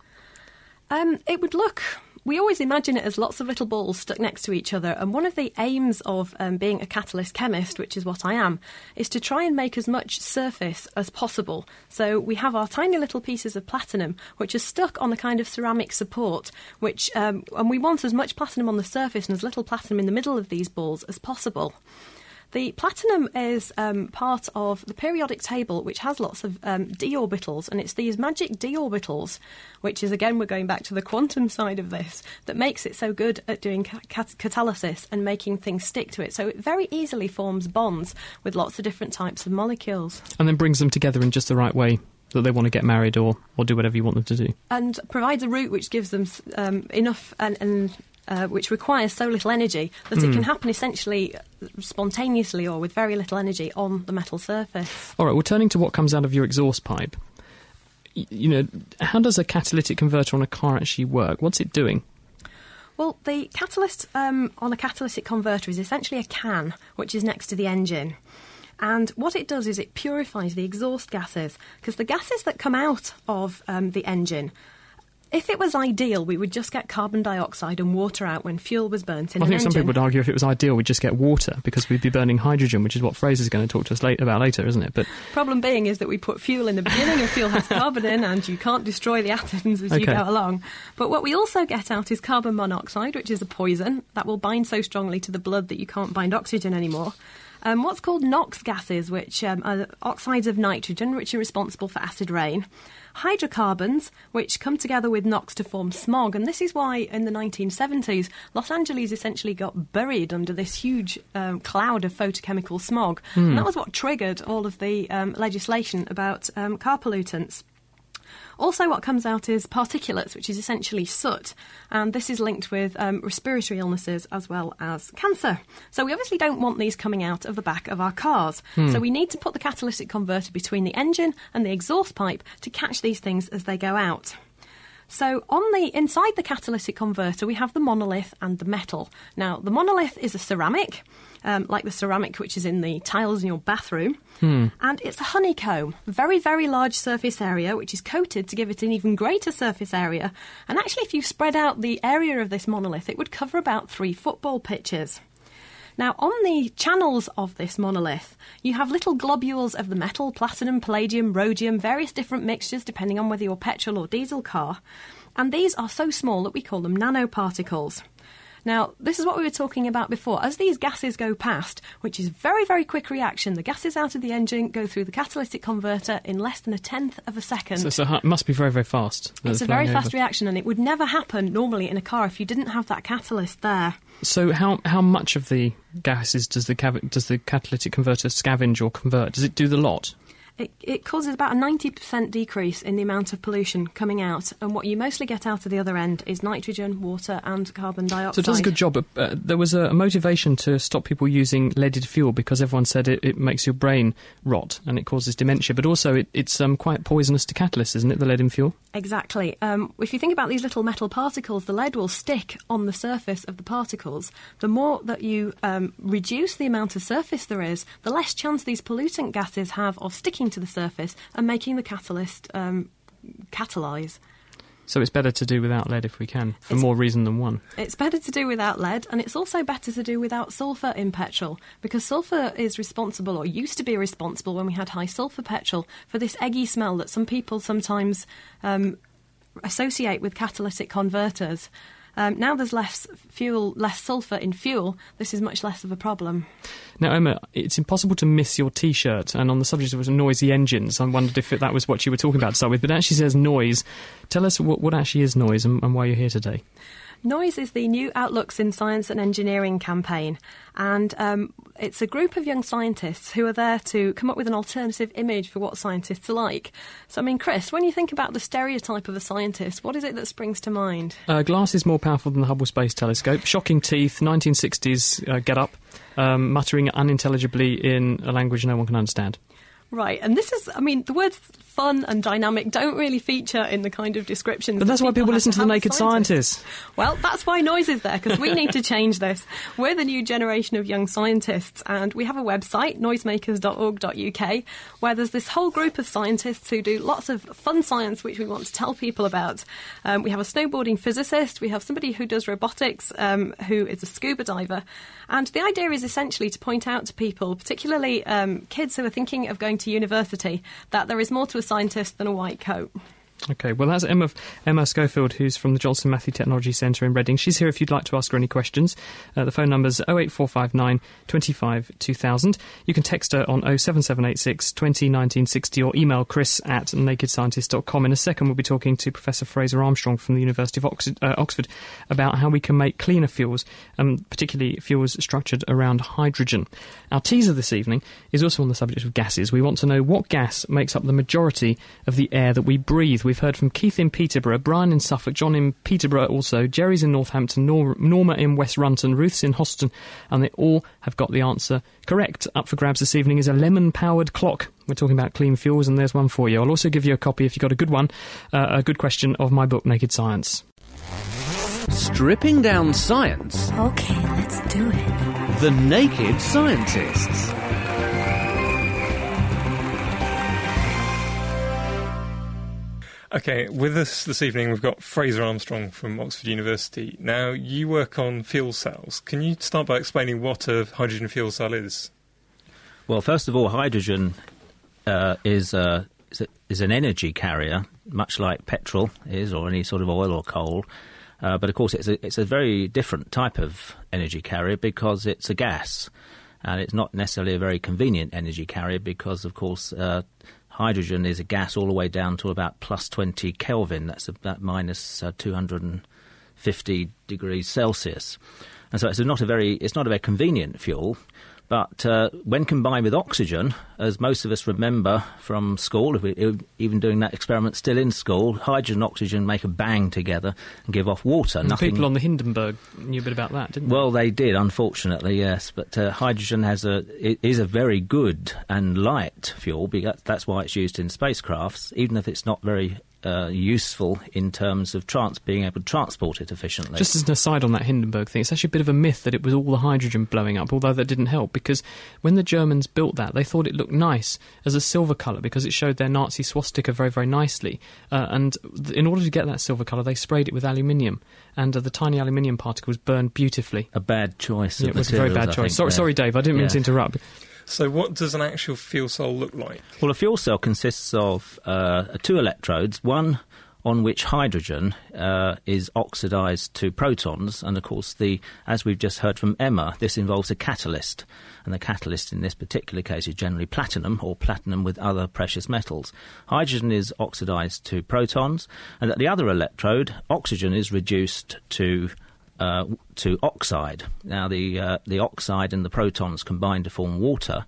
Um, it would look... We always imagine it as lots of little balls stuck next to each other, and one of the aims of um, being a catalyst chemist, which is what I am, is to try and make as much surface as possible. So we have our tiny little pieces of platinum, which are stuck on a kind of ceramic support, which um, and we want as much platinum on the surface and as little platinum in the middle of these balls as possible. The platinum is um, part of the periodic table, which has lots of um, d orbitals, and it's these magic d orbitals, which is, again, we're going back to the quantum side of this, that makes it so good at doing cat- catalysis and making things stick to it. So it very easily forms bonds with lots of different types of molecules. And then brings them together in just the right way that they want to get married or, or do whatever you want them to do. And provides a route which gives them um, enough and... and Uh, which requires so little energy that mm. it can happen essentially spontaneously or with very little energy on the metal surface. All right, well, turning to what comes out of your exhaust pipe, y- you know, how does a catalytic converter on a car actually work? What's it doing? Well, the catalyst um, on a catalytic converter is essentially a can, which is next to the engine. And what it does is it purifies the exhaust gases, because the gases that come out of um, the engine, if it was ideal, we would just get carbon dioxide and water out when fuel was burnt in I an think engine. some people would argue if it was ideal, we'd just get water, because we'd be burning hydrogen, which is what Fraser's going to talk to us late about later, isn't it? But problem being is that we put fuel in the beginning, and fuel has carbon in, and you can't destroy the atoms as okay. you go along. But what we also get out is carbon monoxide, which is a poison that will bind so strongly to the blood that you can't bind oxygen anymore. Um, what's called NOx gases, which um, are oxides of nitrogen, which are responsible for acid rain. Hydrocarbons, which come together with NOx to form smog. And this is why in the nineteen seventies, Los Angeles essentially got buried under this huge um, cloud of photochemical smog. Mm. And that was what triggered all of the um, legislation about um, car pollutants. Also, what comes out is particulates, which is essentially soot, and this is linked with um, respiratory illnesses as well as cancer. So we obviously don't want these coming out of the back of our cars. Hmm. So we need to put the catalytic converter between the engine and the exhaust pipe to catch these things as they go out. So on the inside the catalytic converter, we have the monolith and the metal. Now, the monolith is a ceramic, um, like the ceramic which is in the tiles in your bathroom. Hmm. And it's a honeycomb, very, very large surface area, which is coated to give it an even greater surface area. And actually, if you spread out the area of this monolith, it would cover about three football pitches. Now, on the channels of this monolith, you have little globules of the metal, platinum, palladium, rhodium, various different mixtures depending on whether you're petrol or diesel car. And these are so small that we call them nanoparticles. Now, this is what we were talking about before. As these gases go past, which is very, very quick reaction, the gases out of the engine go through the catalytic converter in less than a tenth of a second. So, so it must be very, very fast. It's a very fast over. reaction, and it would never happen normally in a car if you didn't have that catalyst there. So how how much of the gases does the cav- does the catalytic converter scavenge or convert? Does it do the lot? It, it causes about a ninety percent decrease in the amount of pollution coming out, and what you mostly get out of the other end is nitrogen, water and carbon dioxide. So it does a good job. Uh, there was a motivation to stop people using leaded fuel because everyone said it, it makes your brain rot and it causes dementia, but also it, it's um, quite poisonous to catalysts, isn't it, the lead in fuel? Exactly. Um, if you think about these little metal particles, the lead will stick on the surface of the particles. The more that you um, reduce the amount of surface there is, the less chance these pollutant gases have of sticking to the surface and making the catalyst um, catalyse. So it's better to do without lead if we can, for It's- more reason than one. It's better to do without lead, and it's also better to do without sulphur in petrol, because sulphur is responsible, or used to be responsible when we had high sulphur petrol, for this eggy smell that some people sometimes um, associate with catalytic converters. Um, now there's less fuel, less sulphur in fuel, this is much less of a problem. Now, Emma, it's impossible to miss your T-shirt, and on the subject of noisy engines, I wondered if that was what you were talking about to start with, but it actually says noise. Tell us what, what actually is noise and, and why you're here today. Noise is the New Outlooks in Science and Engineering campaign, and um, it's a group of young scientists who are there to come up with an alternative image for what scientists are like. So, I mean, Chris, when you think about the stereotype of a scientist, what is it that springs to mind? Uh, glass is more powerful than the Hubble Space Telescope. Shocking teeth, nineteen sixties uh, get up, um, muttering unintelligibly in a language no one can understand. Right, and this is, I mean, the words fun and dynamic don't really feature in the kind of descriptions. But that's why people have listen to the have Naked scientists. Scientists. Well, that's why Noise is there, because we need to change this. We're the new generation of young scientists, and we have a website, noisemakers dot org dot U K, where there's this whole group of scientists who do lots of fun science which we want to tell people about. Um, we have a snowboarding physicist, we have somebody who does robotics, um, who is a scuba diver, and the idea is essentially to point out to people, particularly um, kids who are thinking of going to university, that there is more to a scientist than a white coat. OK, well, that's Emma Emma Schofield, who's from the Johnson Matthey Technology Centre in Reading. She's here if you'd like to ask her any questions. Uh, the phone number's oh eight four five nine, two five, two thousand. You can text her on oh seven seven eight six, two oh, nineteen sixty or email chris at naked scientist dot com. In a second, we'll be talking to Professor Fraser Armstrong from the University of Oxford, uh, Oxford about how we can make cleaner fuels, um, particularly fuels structured around hydrogen. Our teaser this evening is also on the subject of gases. We want to know what gas makes up the majority of the air that we breathe. We've heard from Keith in Peterborough, Brian in Suffolk, John in Peterborough also, Jerry's in Northampton, Nor- Norma in West Runton, Ruth's in Hoston, and they all have got the answer correct. Up for grabs this evening is a lemon-powered clock. We're talking about clean fuels, and there's one for you. I'll also give you a copy, if you've got a good one, uh, a good question of my book, Naked Science. Stripping down science. OK, let's do it. The Naked Scientists. OK, with us this evening we've got Fraser Armstrong from Oxford University. Now, you work on fuel cells. Can you start by explaining what a hydrogen fuel cell is? Well, first of all, hydrogen uh, is, uh, is, a, is an energy carrier, much like petrol is, or any sort of oil or coal. Uh, but, of course, it's a, it's a very different type of energy carrier because it's a gas. And it's not necessarily a very convenient energy carrier because, of course, uh, hydrogen is a gas all the way down to about plus twenty Kelvin. That's about minus uh, two hundred fifty degrees Celsius. And so it's not a very, it's not a very convenient fuel. But uh, when combined with oxygen, as most of us remember from school, if we, even doing that experiment still in school, hydrogen and oxygen make a bang together and give off water. And Nothing... people on the Hindenburg knew a bit about that, didn't they? Well, they did, unfortunately, yes. But uh, hydrogen has a it is a very good and light fuel. Because that's why it's used in spacecrafts, even if it's not very Uh, useful in terms of trans- being able to transport it efficiently. Just as an aside on that Hindenburg thing, it's actually a bit of a myth that it was all the hydrogen blowing up, although that didn't help, because when the Germans built that, they thought it looked nice as a silver colour because it showed their Nazi swastika very, very nicely. Uh, and th- in order to get that silver colour, they sprayed it with aluminium, and uh, the tiny aluminium particles burned beautifully. A bad choice yeah, of It was a very bad I choice. think, Sorry, yeah. sorry, Dave, I didn't mean yeah. to interrupt. So what does an actual fuel cell look like? Well, a fuel cell consists of uh, two electrodes, one on which hydrogen uh, is oxidised to protons, and of course, the as we've just heard from Emma, this involves a catalyst, and the catalyst in this particular case is generally platinum, or platinum with other precious metals. Hydrogen is oxidised to protons, and at the other electrode, oxygen is reduced to uh, to oxide. Now, the uh, the oxide and the protons combine to form water.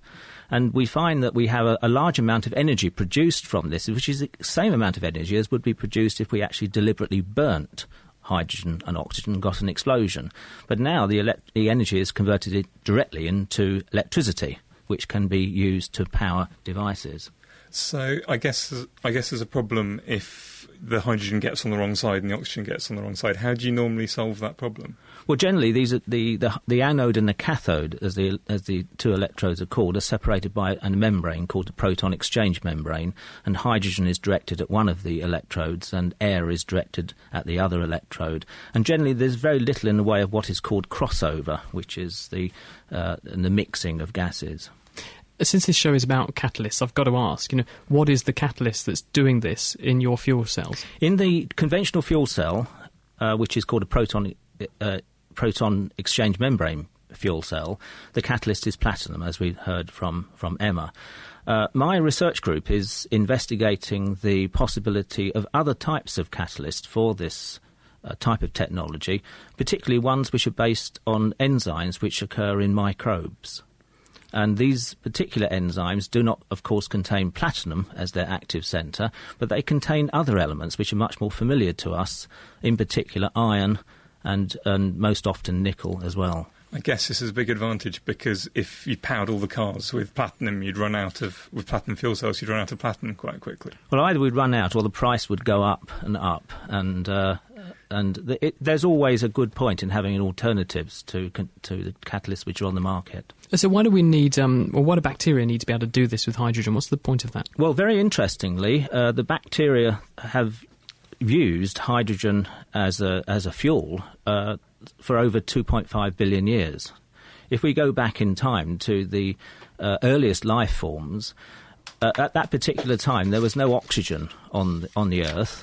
And we find that we have a, a large amount of energy produced from this, which is the same amount of energy as would be produced if we actually deliberately burnt hydrogen and oxygen and got an explosion. But now the, elect- the energy is converted it directly into electricity, which can be used to power devices. So I guess I guess there's a problem if the hydrogen gets on the wrong side and the oxygen gets on the wrong side. How do you normally solve that problem? Well, generally, these are the, the the anode and the cathode, as the as the two electrodes are called, are separated by a membrane called the proton exchange membrane, and hydrogen is directed at one of the electrodes, and air is directed at the other electrode. And generally, there's very little in the way of what is called crossover, which is the uh, the mixing of gases. Since this show is about catalysts, I've got to ask, you know, what is the catalyst that's doing this in your fuel cells? In the conventional fuel cell, uh, which is called a proton uh, proton exchange membrane fuel cell, the catalyst is platinum, as we heard from, from Emma. Uh, my research group is investigating the possibility of other types of catalysts for this uh, type of technology, particularly ones which are based on enzymes which occur in microbes. And these particular enzymes do not, of course, contain platinum as their active centre, but they contain other elements which are much more familiar to us, in particular iron and, and most often nickel as well. I guess this is a big advantage because if you powered all the cars with platinum, you'd run out of, with platinum fuel cells, you'd run out of platinum quite quickly. Well, either we'd run out or the price would go up and up, and uh, and the, it, there's always a good point in having alternatives to to the catalysts which are on the market. So why do we need, um, or why do bacteria need to be able to do this with hydrogen? What's the point of that? Well, very interestingly, uh, the bacteria have used hydrogen as a as a fuel uh, for over two point five billion years. If we go back in time to the uh, earliest life forms, uh, at that particular time there was no oxygen on the, on the Earth,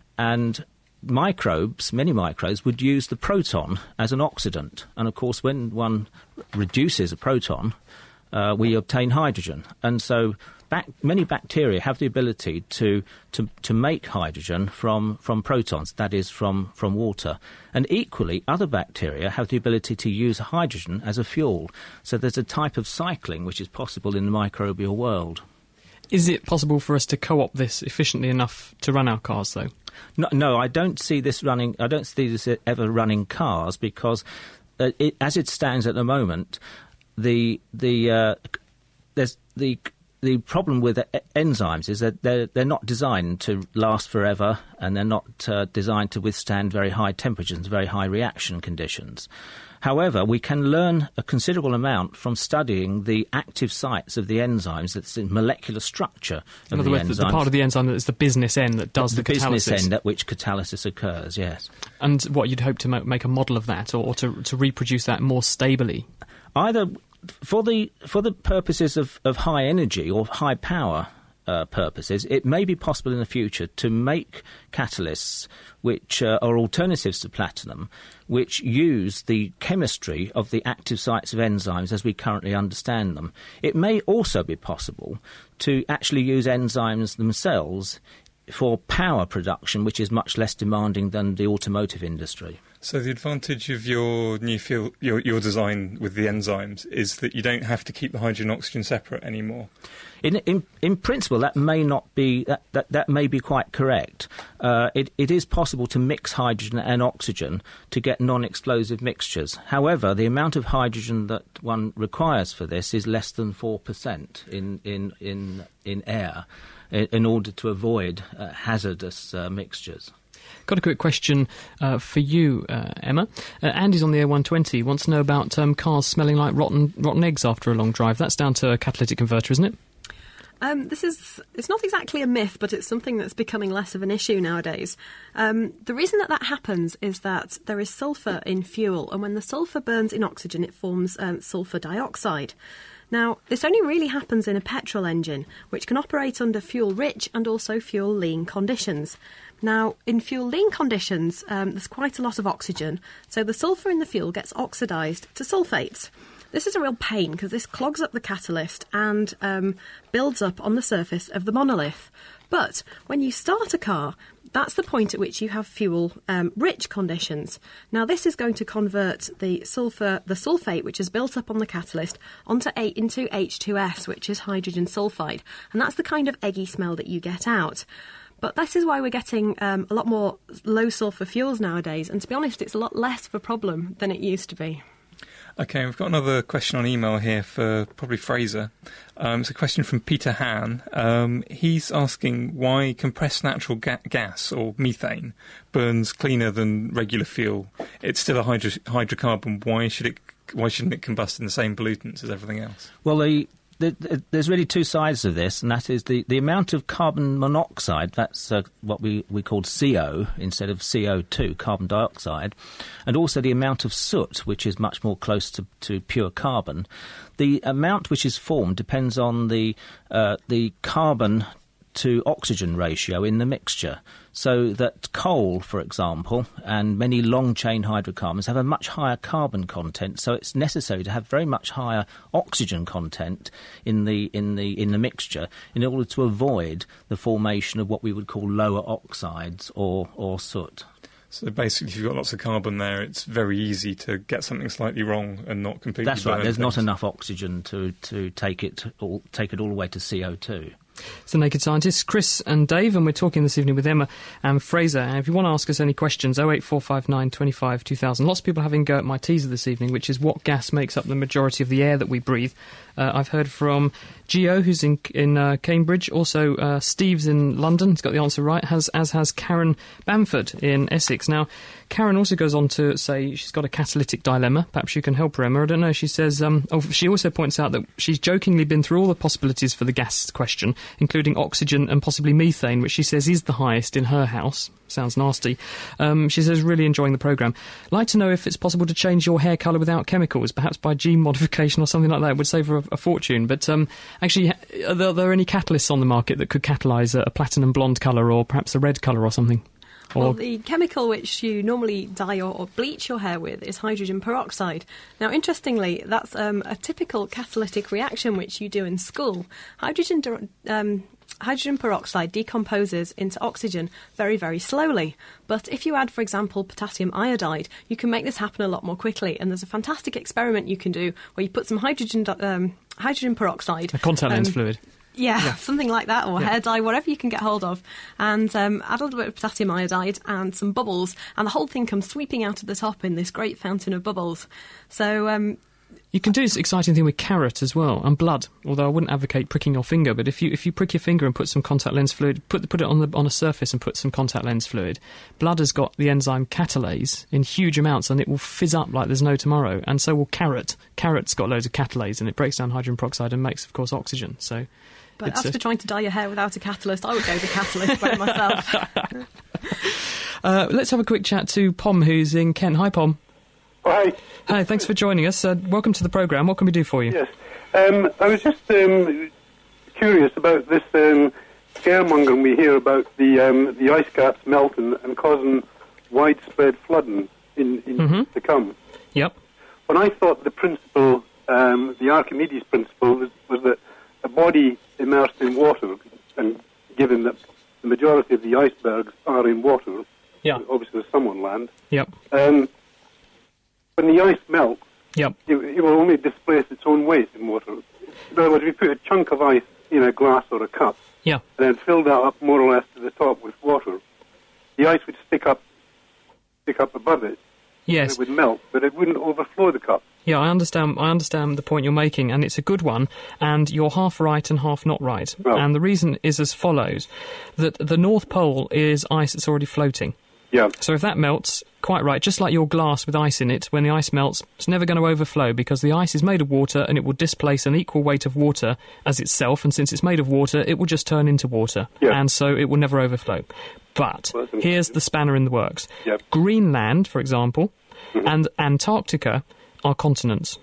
and microbes, many microbes, would use the proton as an oxidant. And of course, when one reduces a proton, uh, we obtain hydrogen. And so Bac- many bacteria have the ability to, to, to make hydrogen from, from protons, that is, from, from water. And equally, other bacteria have the ability to use hydrogen as a fuel. So there's a type of cycling which is possible in the microbial world. Is it possible for us to co-opt this efficiently enough to run our cars, though? No, no I don't see this running. I don't see this ever running cars because, uh, it, as it stands at the moment, the the uh, there's the The problem with enzymes is that they're, they're not designed to last forever, and they're not uh, designed to withstand very high temperatures and very high reaction conditions. However, we can learn a considerable amount from studying the active sites of the enzymes, that's in molecular structure of in other the words, enzymes. The part of the enzyme that's the business end that does the, the, the catalysis. business end at which catalysis occurs, yes. And what, you'd hope to mo- make a model of that, or, or to, to reproduce that more stably? Either for the for the purposes of, of high energy or high power uh, purposes, it may be possible in the future to make catalysts which uh, are alternatives to platinum, which use the chemistry of the active sites of enzymes as we currently understand them. It may also be possible to actually use enzymes themselves for power production, which is much less demanding than the automotive industry. So the advantage of your new fuel, your, your design with the enzymes is that you don't have to keep the hydrogen and oxygen separate anymore. In, in, in principle, that may not be that, that, that may be quite correct. Uh, it, it is possible to mix hydrogen and oxygen to get non-explosive mixtures. However, the amount of hydrogen that one requires for this is less than four percent in in in in air, in, in order to avoid uh, hazardous uh, mixtures. Got a quick question uh, for you, uh, Emma. Uh, Andy's on the A one twenty, wants to know about um, cars smelling like rotten rotten eggs after a long drive. That's down to a catalytic converter, isn't it? Um, this is, it's not exactly a myth, but it's something that's becoming less of an issue nowadays. Um, the reason that that happens is that there is sulphur in fuel, and when the sulphur burns in oxygen, it forms um, sulphur dioxide. Now, this only really happens in a petrol engine, which can operate under fuel-rich and also fuel-lean conditions. Now, in fuel-lean conditions, um, there's quite a lot of oxygen, so the sulphur in the fuel gets oxidised to sulphates. This is a real pain because this clogs up the catalyst and um, builds up on the surface of the monolith. But when you start a car, that's the point at which you have fuel-rich um, conditions. Now, this is going to convert the sulfur, the sulfate, which is built up on the catalyst, onto a, into H two S, which is hydrogen sulfide. And that's the kind of eggy smell that you get out. But this is why we're getting um, a lot more low-sulfur fuels nowadays. And to be honest, it's a lot less of a problem than it used to be. OK, we've got another question on email here for probably Fraser. Um, it's a question from Peter Han. Um, he's asking why compressed natural ga- gas, or methane, burns cleaner than regular fuel. It's still a hydro- hydrocarbon. Why should it? Why shouldn't it combust in the same pollutants as everything else? Well, the... There's really two sides of this, and that is the, the amount of carbon monoxide, that's uh, what we, we called C O instead of C O two, carbon dioxide, and also the amount of soot, which is much more close to, to pure carbon. The amount which is formed depends on the uh, the carbon to oxygen ratio in the mixture. So that coal, for example, and many long-chain hydrocarbons have a much higher carbon content, so it's necessary to have very much higher oxygen content in the in the in the mixture in order to avoid the formation of what we would call lower oxides or, or soot. So basically, if you've got lots of carbon there, it's very easy to get something slightly wrong and not completely. That's right. There's things. not enough oxygen to, to take it all take it all the way to C O two. It's the Naked Scientists, Chris and Dave, and we're talking this evening with Emma and Fraser. And if you want to ask us any questions, oh eight four five nine, two five, two thousand. Lots of people having a go at my teaser this evening, which is what gas makes up the majority of the air that we breathe. Uh, I've heard from Gio, who's in in uh, Cambridge. Also, uh, Steve's in London. He's got the answer right, has, as has Karen Bamford in Essex. Now, Karen also goes on to say she's got a catalytic dilemma. Perhaps you can help her, Emma. I don't know. She says, um, oh, she also points out that she's jokingly been through all the possibilities for the gas question, including oxygen and possibly methane, which she says is the highest in her house. Sounds nasty. Um, she says, really enjoying the programme. Like to know if it's possible to change your hair colour without chemicals, perhaps by gene modification or something like that. It would save her a, a fortune. But um, actually, are there, are there any catalysts on the market that could catalyse a, a platinum blonde colour or perhaps a red colour or something? Well, the chemical which you normally dye or, or bleach your hair with is hydrogen peroxide. Now, interestingly, that's um, a typical catalytic reaction which you do in school. Hydrogen um, hydrogen peroxide decomposes into oxygen very, very slowly. But if you add, for example, potassium iodide, you can make this happen a lot more quickly. And there's a fantastic experiment you can do where you put some hydrogen um, hydrogen peroxide... A contact lens um, fluid. Yeah, yeah, something like that, or yeah. hair dye, whatever you can get hold of, and um, add a little bit of potassium iodide and some bubbles, and the whole thing comes sweeping out of the top in this great fountain of bubbles. So um, you can do this exciting thing with carrot as well, and blood. Although I wouldn't advocate pricking your finger, but if you if you prick your finger and put some contact lens fluid, put put it on the on a surface and put some contact lens fluid, blood has got the enzyme catalase in huge amounts, and it will fizz up like there's no tomorrow. And so will carrot. Carrot's got loads of catalase, and it breaks down hydrogen peroxide and makes, of course, oxygen. So. But it's as for a... trying to dye your hair without a catalyst, I would go the catalyst by myself. uh, let's have a quick chat to Pom, who's in Kent. Hi, Pom. Hi. Hi, thanks for joining us. Uh, welcome to the programme. What can we do for you? Yes. Um, I was just um, curious about this um, scaremongering we hear about the um, the ice caps melting and causing widespread flooding in, in mm-hmm. to come. Yep. When I thought the principle, um, the Archimedes principle, was, was that a body immersed in water, and given that the majority of the icebergs are in water, yeah. obviously there's some on land, yep. um, when the ice melts, yep. it, it will only displace its own weight in water. In other words, if you put a chunk of ice in a glass or a cup, yeah. and then fill that up more or less to the top with water, the ice would stick up, stick up above it. Yes. It would melt, but it wouldn't overflow the cup. Yeah, I understand. I understand the point you're making, and it's a good one. And you're half right and half not right. Oh. And the reason is as follows: that the North Pole is ice that's already floating. Yeah. So if that melts, quite right, just like your glass with ice in it, when the ice melts, it's never going to overflow because the ice is made of water and it will displace an equal weight of water as itself. And since it's made of water, it will just turn into water, yeah. and so it will never overflow. But well, here's the spanner in the works. Yep. Greenland, for example, mm-hmm. and Antarctica are continents.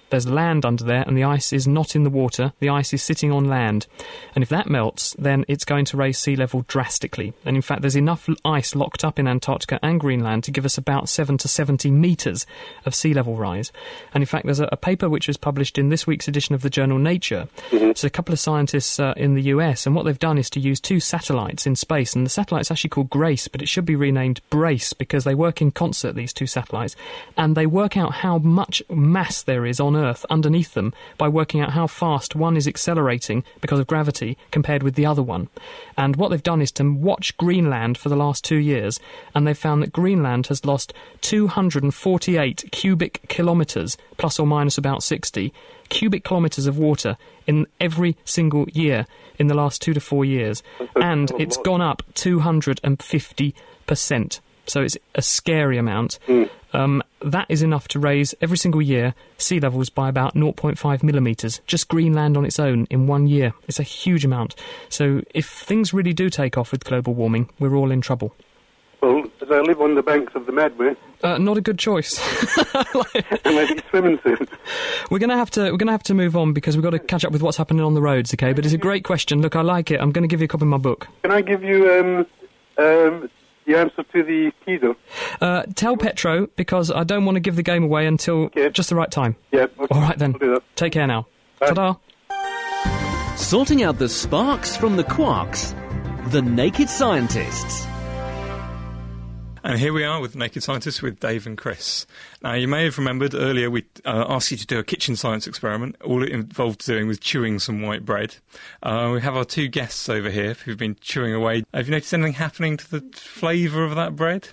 There's land under there, and the ice is not in the water. The ice is sitting on land. And if that melts, then it's going to raise sea level drastically. And in fact, there's enough ice locked up in Antarctica and Greenland to give us about seven to seventy metres of sea level rise. And in fact, there's a, a paper which was published in this week's edition of the journal Nature. Mm-hmm. It's a couple of scientists uh, in the U S, and what they've done is to use two satellites in space. And the satellite's actually called GRACE, but it should be renamed BRACE, because they work in concert, these two satellites. And they work out how much mass there is on Earth underneath them by working out how fast one is accelerating because of gravity compared with the other one. And what they've done is to watch Greenland for the last two years, and they've found that Greenland has lost two hundred forty-eight cubic kilometres, plus or minus about sixty, cubic kilometres of water in every single year in the last two to four years. And it's gone up two hundred fifty percent. So it's a scary amount. Mm. Um, that is enough to raise, every single year, sea levels by about zero point five millimetres. Just Greenland on its own in one year. It's a huge amount. So if things really do take off with global warming, we're all in trouble. Well, as I live on the banks of the Medway... Uh, not a good choice. I might be swimming soon. We're going to have to we're going to have to move on because we've got to catch up with what's happening on the roads, okay? But it's a great question. Look, I like it. I'm going to give you a copy of my book. Can I give you... Um, um, the answer to the teaser? Uh, tell Petro, because I don't want to give the game away until okay. just the right time. Yeah, okay. All right, then. I'll do that. Take care now. Bye. Ta-da. Sorting out the sparks from the quarks. The Naked Scientists. And here we are with Naked Scientists with Dave and Chris. Now, you may have remembered earlier we uh, asked you to do a kitchen science experiment. All it involved doing was chewing some white bread. Uh, we have our two guests over here who've been chewing away. Have you noticed anything happening to the flavour of that bread?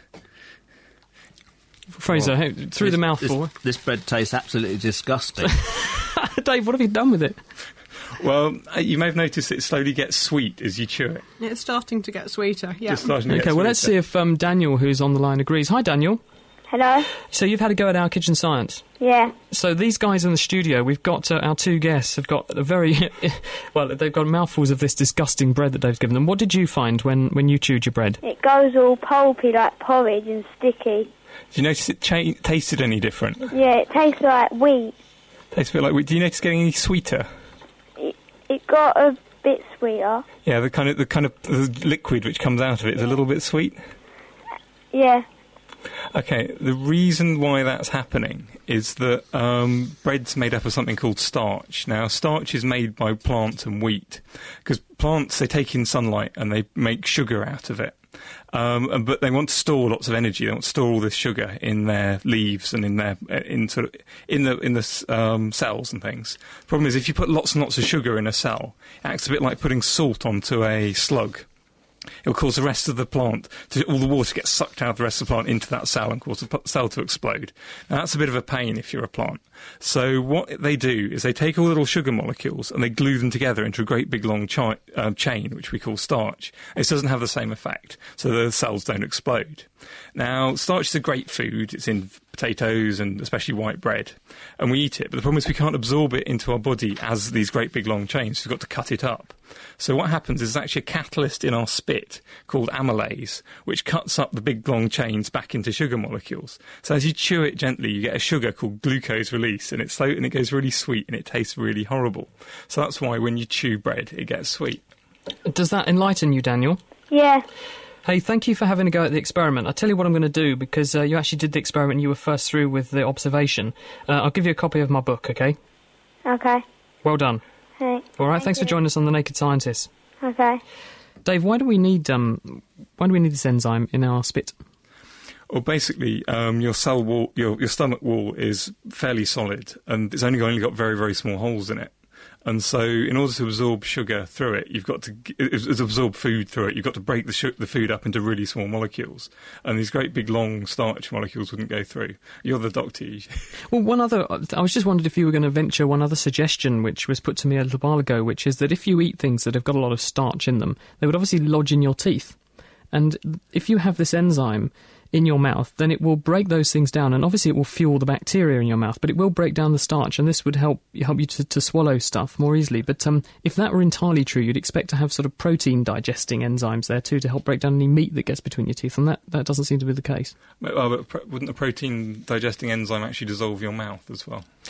Fraser, well, through this, the mouthful. This, this bread tastes absolutely disgusting. Dave, what have you done with it? Well, you may have noticed it slowly gets sweet as you chew it. It's starting to get sweeter, yeah. Just starting to okay, get well, sweeter. let's see if um, Daniel, who's on the line, agrees. Hi, Daniel. Hello. So you've had a go at our kitchen science? Yeah. So these guys in the studio, we've got, uh, our two guests have got a very, well, they've got mouthfuls of this disgusting bread that Dave's given them. What did you find when, when you chewed your bread? It goes all pulpy like porridge and sticky. Did you notice it cha- tasted any different? Yeah, it tastes like wheat. Tastes a bit like wheat. Do you notice it getting any sweeter? It, it got a bit sweeter. Yeah, the kind of the kind of the liquid which comes out of it is a little bit sweet. Yeah. Okay, the reason why that's happening is that um, bread's made up of something called starch. Now, starch is made by plants and wheat, because plants, they take in sunlight and they make sugar out of it. Um, but they want to store lots of energy. They want to store all this sugar in their leaves and in their in sort of in the in the um, cells and things. The problem is if you put lots and lots of sugar in a cell, it acts a bit like putting salt onto a slug. It'll cause the rest of the plant, to, all the water gets sucked out of the rest of the plant into that cell and cause the cell to explode. Now, that's a bit of a pain if you're a plant. So what they do is they take all the little sugar molecules and they glue them together into a great big long chi- uh, chain, which we call starch. It doesn't have the same effect, so the cells don't explode. Now, starch is a great food. It's in potatoes and especially white bread, and we eat it. But the problem is we can't absorb it into our body as these great big long chains. We've got to cut it up. So what happens is there's actually a catalyst in our spit called amylase, which cuts up the big long chains back into sugar molecules. So as you chew it gently, you get a sugar called glucose release, and it's slow and it goes really sweet and it tastes really horrible. So that's why when you chew bread, it gets sweet. Does that enlighten you, Daniel? Yeah. Hey, thank you for having a go at the experiment. I'll tell you what I'm going to do, because uh, you actually did the experiment and you were first through with the observation. Uh, I'll give you a copy of my book, OK? OK. Well done. Hey. All right, Thank thanks you. for joining us on The Naked Scientists. OK. Dave, why do we need um, why do we need this enzyme in our spit? Well, basically, um, your cell wall, your, your stomach wall is fairly solid, and it's only only got very, very small holes in it. And so, in order to absorb sugar through it, you've got to uh, absorb food through it. You've got to break the, sh- the food up into really small molecules, and these great big long starch molecules wouldn't go through. You're the doctor. Well, one other, I was just wondering if you were going to venture one other suggestion, which was put to me a little while ago, which is that if you eat things that have got a lot of starch in them, they would obviously lodge in your teeth. And if you have this enzyme in your mouth, then it will break those things down, and obviously it will fuel the bacteria in your mouth, but it will break down the starch, and this would help help you to, to swallow stuff more easily. But um, if that were entirely true, you'd expect to have sort of protein-digesting enzymes there too to help break down any meat that gets between your teeth, and that, that doesn't seem to be the case. Well, but pro- wouldn't a protein-digesting enzyme actually dissolve your mouth as well?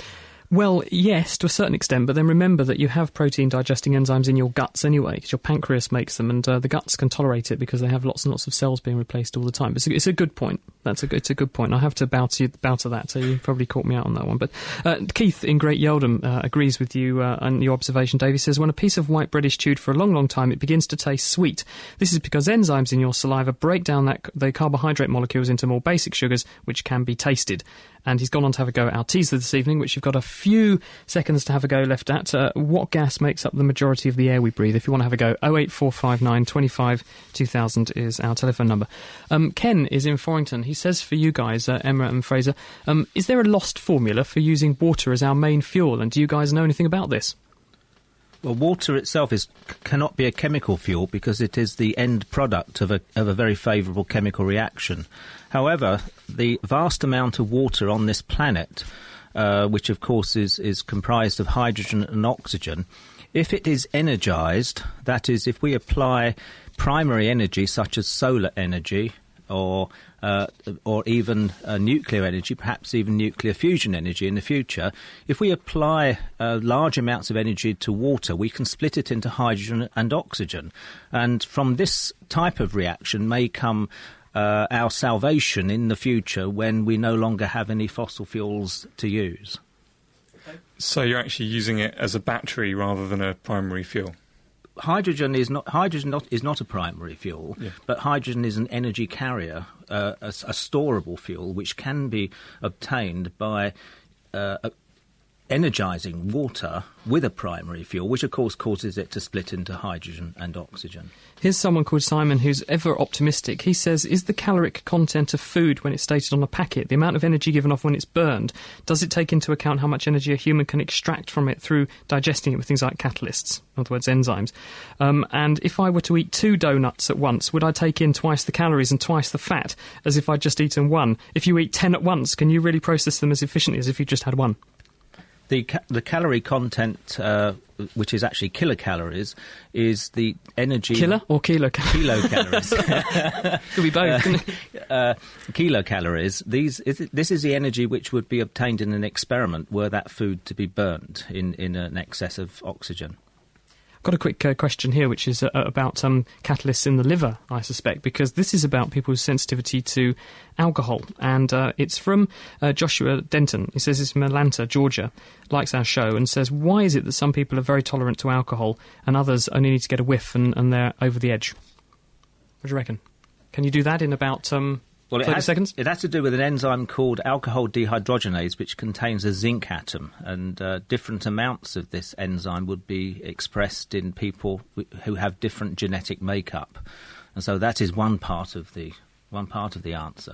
Well, yes, to a certain extent, but then remember that you have protein-digesting enzymes in your guts anyway, because your pancreas makes them, and uh, the guts can tolerate it because they have lots and lots of cells being replaced all the time. It's a, it's a good point. That's a good, it's a good point. I have to bow to, you, bow to that, so you probably caught me out on that one. But uh, Keith in Great Yeldham uh, agrees with you uh, on your observation, Dave. He says, when a piece of white bread is chewed for a long, long time, it begins to taste sweet. This is because enzymes in your saliva break down that, the carbohydrate molecules into more basic sugars, which can be tasted. And he's gone on to have a go at our teaser this evening, which you've got a few seconds to have a go left at. Uh, what gas makes up the majority of the air we breathe? If you want to have a go, oh eight four five nine, twenty-five, two thousand is our telephone number. Um, Ken is in Forrington. He says for you guys, uh, Emma and Fraser, um, is there a lost formula for using water as our main fuel? And do you guys know anything about this? Well, water itself is cannot be a chemical fuel because it is the end product of a of a very favourable chemical reaction. However, the vast amount of water on this planet, uh, which of course is, is comprised of hydrogen and oxygen, if it is energised, that is, if we apply primary energy such as solar energy or uh, or even uh, nuclear energy, perhaps even nuclear fusion energy in the future, if we apply uh, large amounts of energy to water, we can split it into hydrogen and oxygen. And from this type of reaction may come uh, our salvation in the future when we no longer have any fossil fuels to use. So you're actually using it as a battery rather than a primary fuel? Hydrogen is not hydrogen not, is not a primary fuel, yeah. But hydrogen is an energy carrier, uh, a, a storable fuel which can be obtained by uh, energising water with a primary fuel, which of course causes it to split into hydrogen and oxygen. Here's someone called Simon who's ever optimistic. He says, is the caloric content of food when it's stated on a packet, the amount of energy given off when it's burned, does it take into account how much energy a human can extract from it through digesting it with things like catalysts, in other words, enzymes? Um, and if I were to eat two donuts at once, would I take in twice the calories and twice the fat as if I'd just eaten one? If you eat ten at once, can you really process them as efficiently as if you just had one? The ca- the calorie content, uh, which is actually kilocalories, is the energy... Killer or kilocalories? Kilocalories. Could be both. Uh, uh, kilocalories. These, is, this is the energy which would be obtained in an experiment were that food to be burnt in, in an excess of oxygen. Got a quick uh, question here, which is uh, about um, catalysts in the liver, I suspect, because this is about people's sensitivity to alcohol. And uh, it's from uh, Joshua Denton. He says he's from Atlanta, Georgia, likes our show, and says, why is it that some people are very tolerant to alcohol and others only need to get a whiff and, and they're over the edge? What do you reckon? Can you do that in about... Um, Well, it thirty has, seconds? It has to do with an enzyme called alcohol dehydrogenase, which contains a zinc atom, and uh, different amounts of this enzyme would be expressed in people who have different genetic makeup, and so that is one part of the one part of the answer.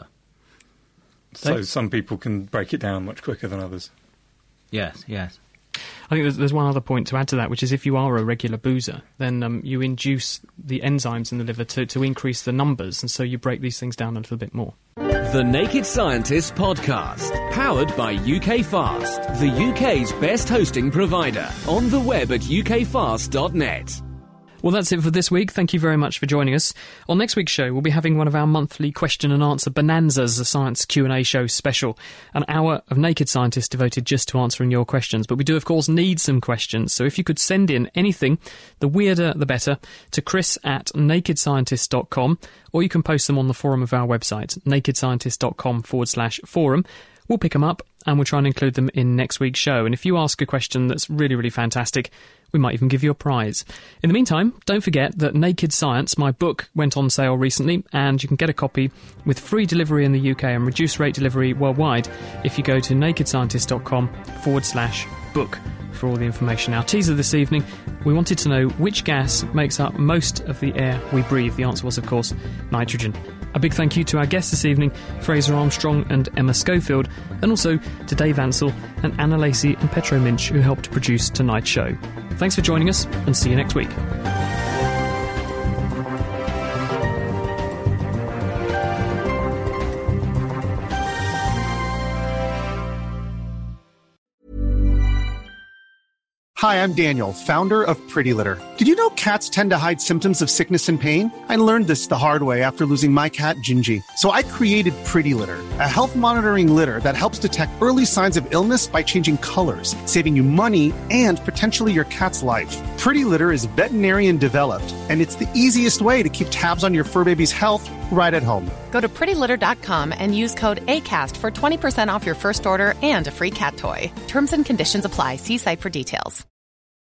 So some people can break it down much quicker than others. Yes, yes. I think there's, there's one other point to add to that, which is if you are a regular boozer, then um, you induce the enzymes in the liver to, to increase the numbers, and so you break these things down a little bit more. The Naked Scientist Podcast, powered by U K Fast, the U K's best hosting provider, on the web at u k fast dot net. Well, that's it for this week. Thank you very much for joining us. On next week's show, we'll be having one of our monthly question and answer bonanzas, a science Q and A show special. An hour of Naked Scientists devoted just to answering your questions. But we do, of course, need some questions. So if you could send in anything, the weirder the better, to chris at naked scientist dot com, or you can post them on the forum of our website, naked scientist dot com forward slash forum. We'll pick them up and we'll try and include them in next week's show. And if you ask a question that's really, really fantastic, we might even give you a prize. In the meantime, don't forget that Naked Science, my book, went on sale recently, and you can get a copy with free delivery in the U K and reduced rate delivery worldwide if you go to naked scientist dot com forward slash book for all the information. Our teaser this evening, we wanted to know which gas makes up most of the air we breathe. The answer was, of course, nitrogen. A big thank you to our guests this evening, Fraser Armstrong and Emma Schofield, and also to Dave Ansell and Anna Lacey and Petro Minch, who helped produce tonight's show. Thanks for joining us, and see you next week. Hi, I'm Daniel, founder of Pretty Litter. Did you know cats tend to hide symptoms of sickness and pain? I learned this the hard way after losing my cat, Gingy. So I created Pretty Litter, a health monitoring litter that helps detect early signs of illness by changing colors, saving you money and potentially your cat's life. Pretty Litter is veterinarian developed, and it's the easiest way to keep tabs on your fur baby's health right at home. Go to pretty litter dot com and use code ACAST for twenty percent off your first order and a free cat toy. Terms and conditions apply. See site for details.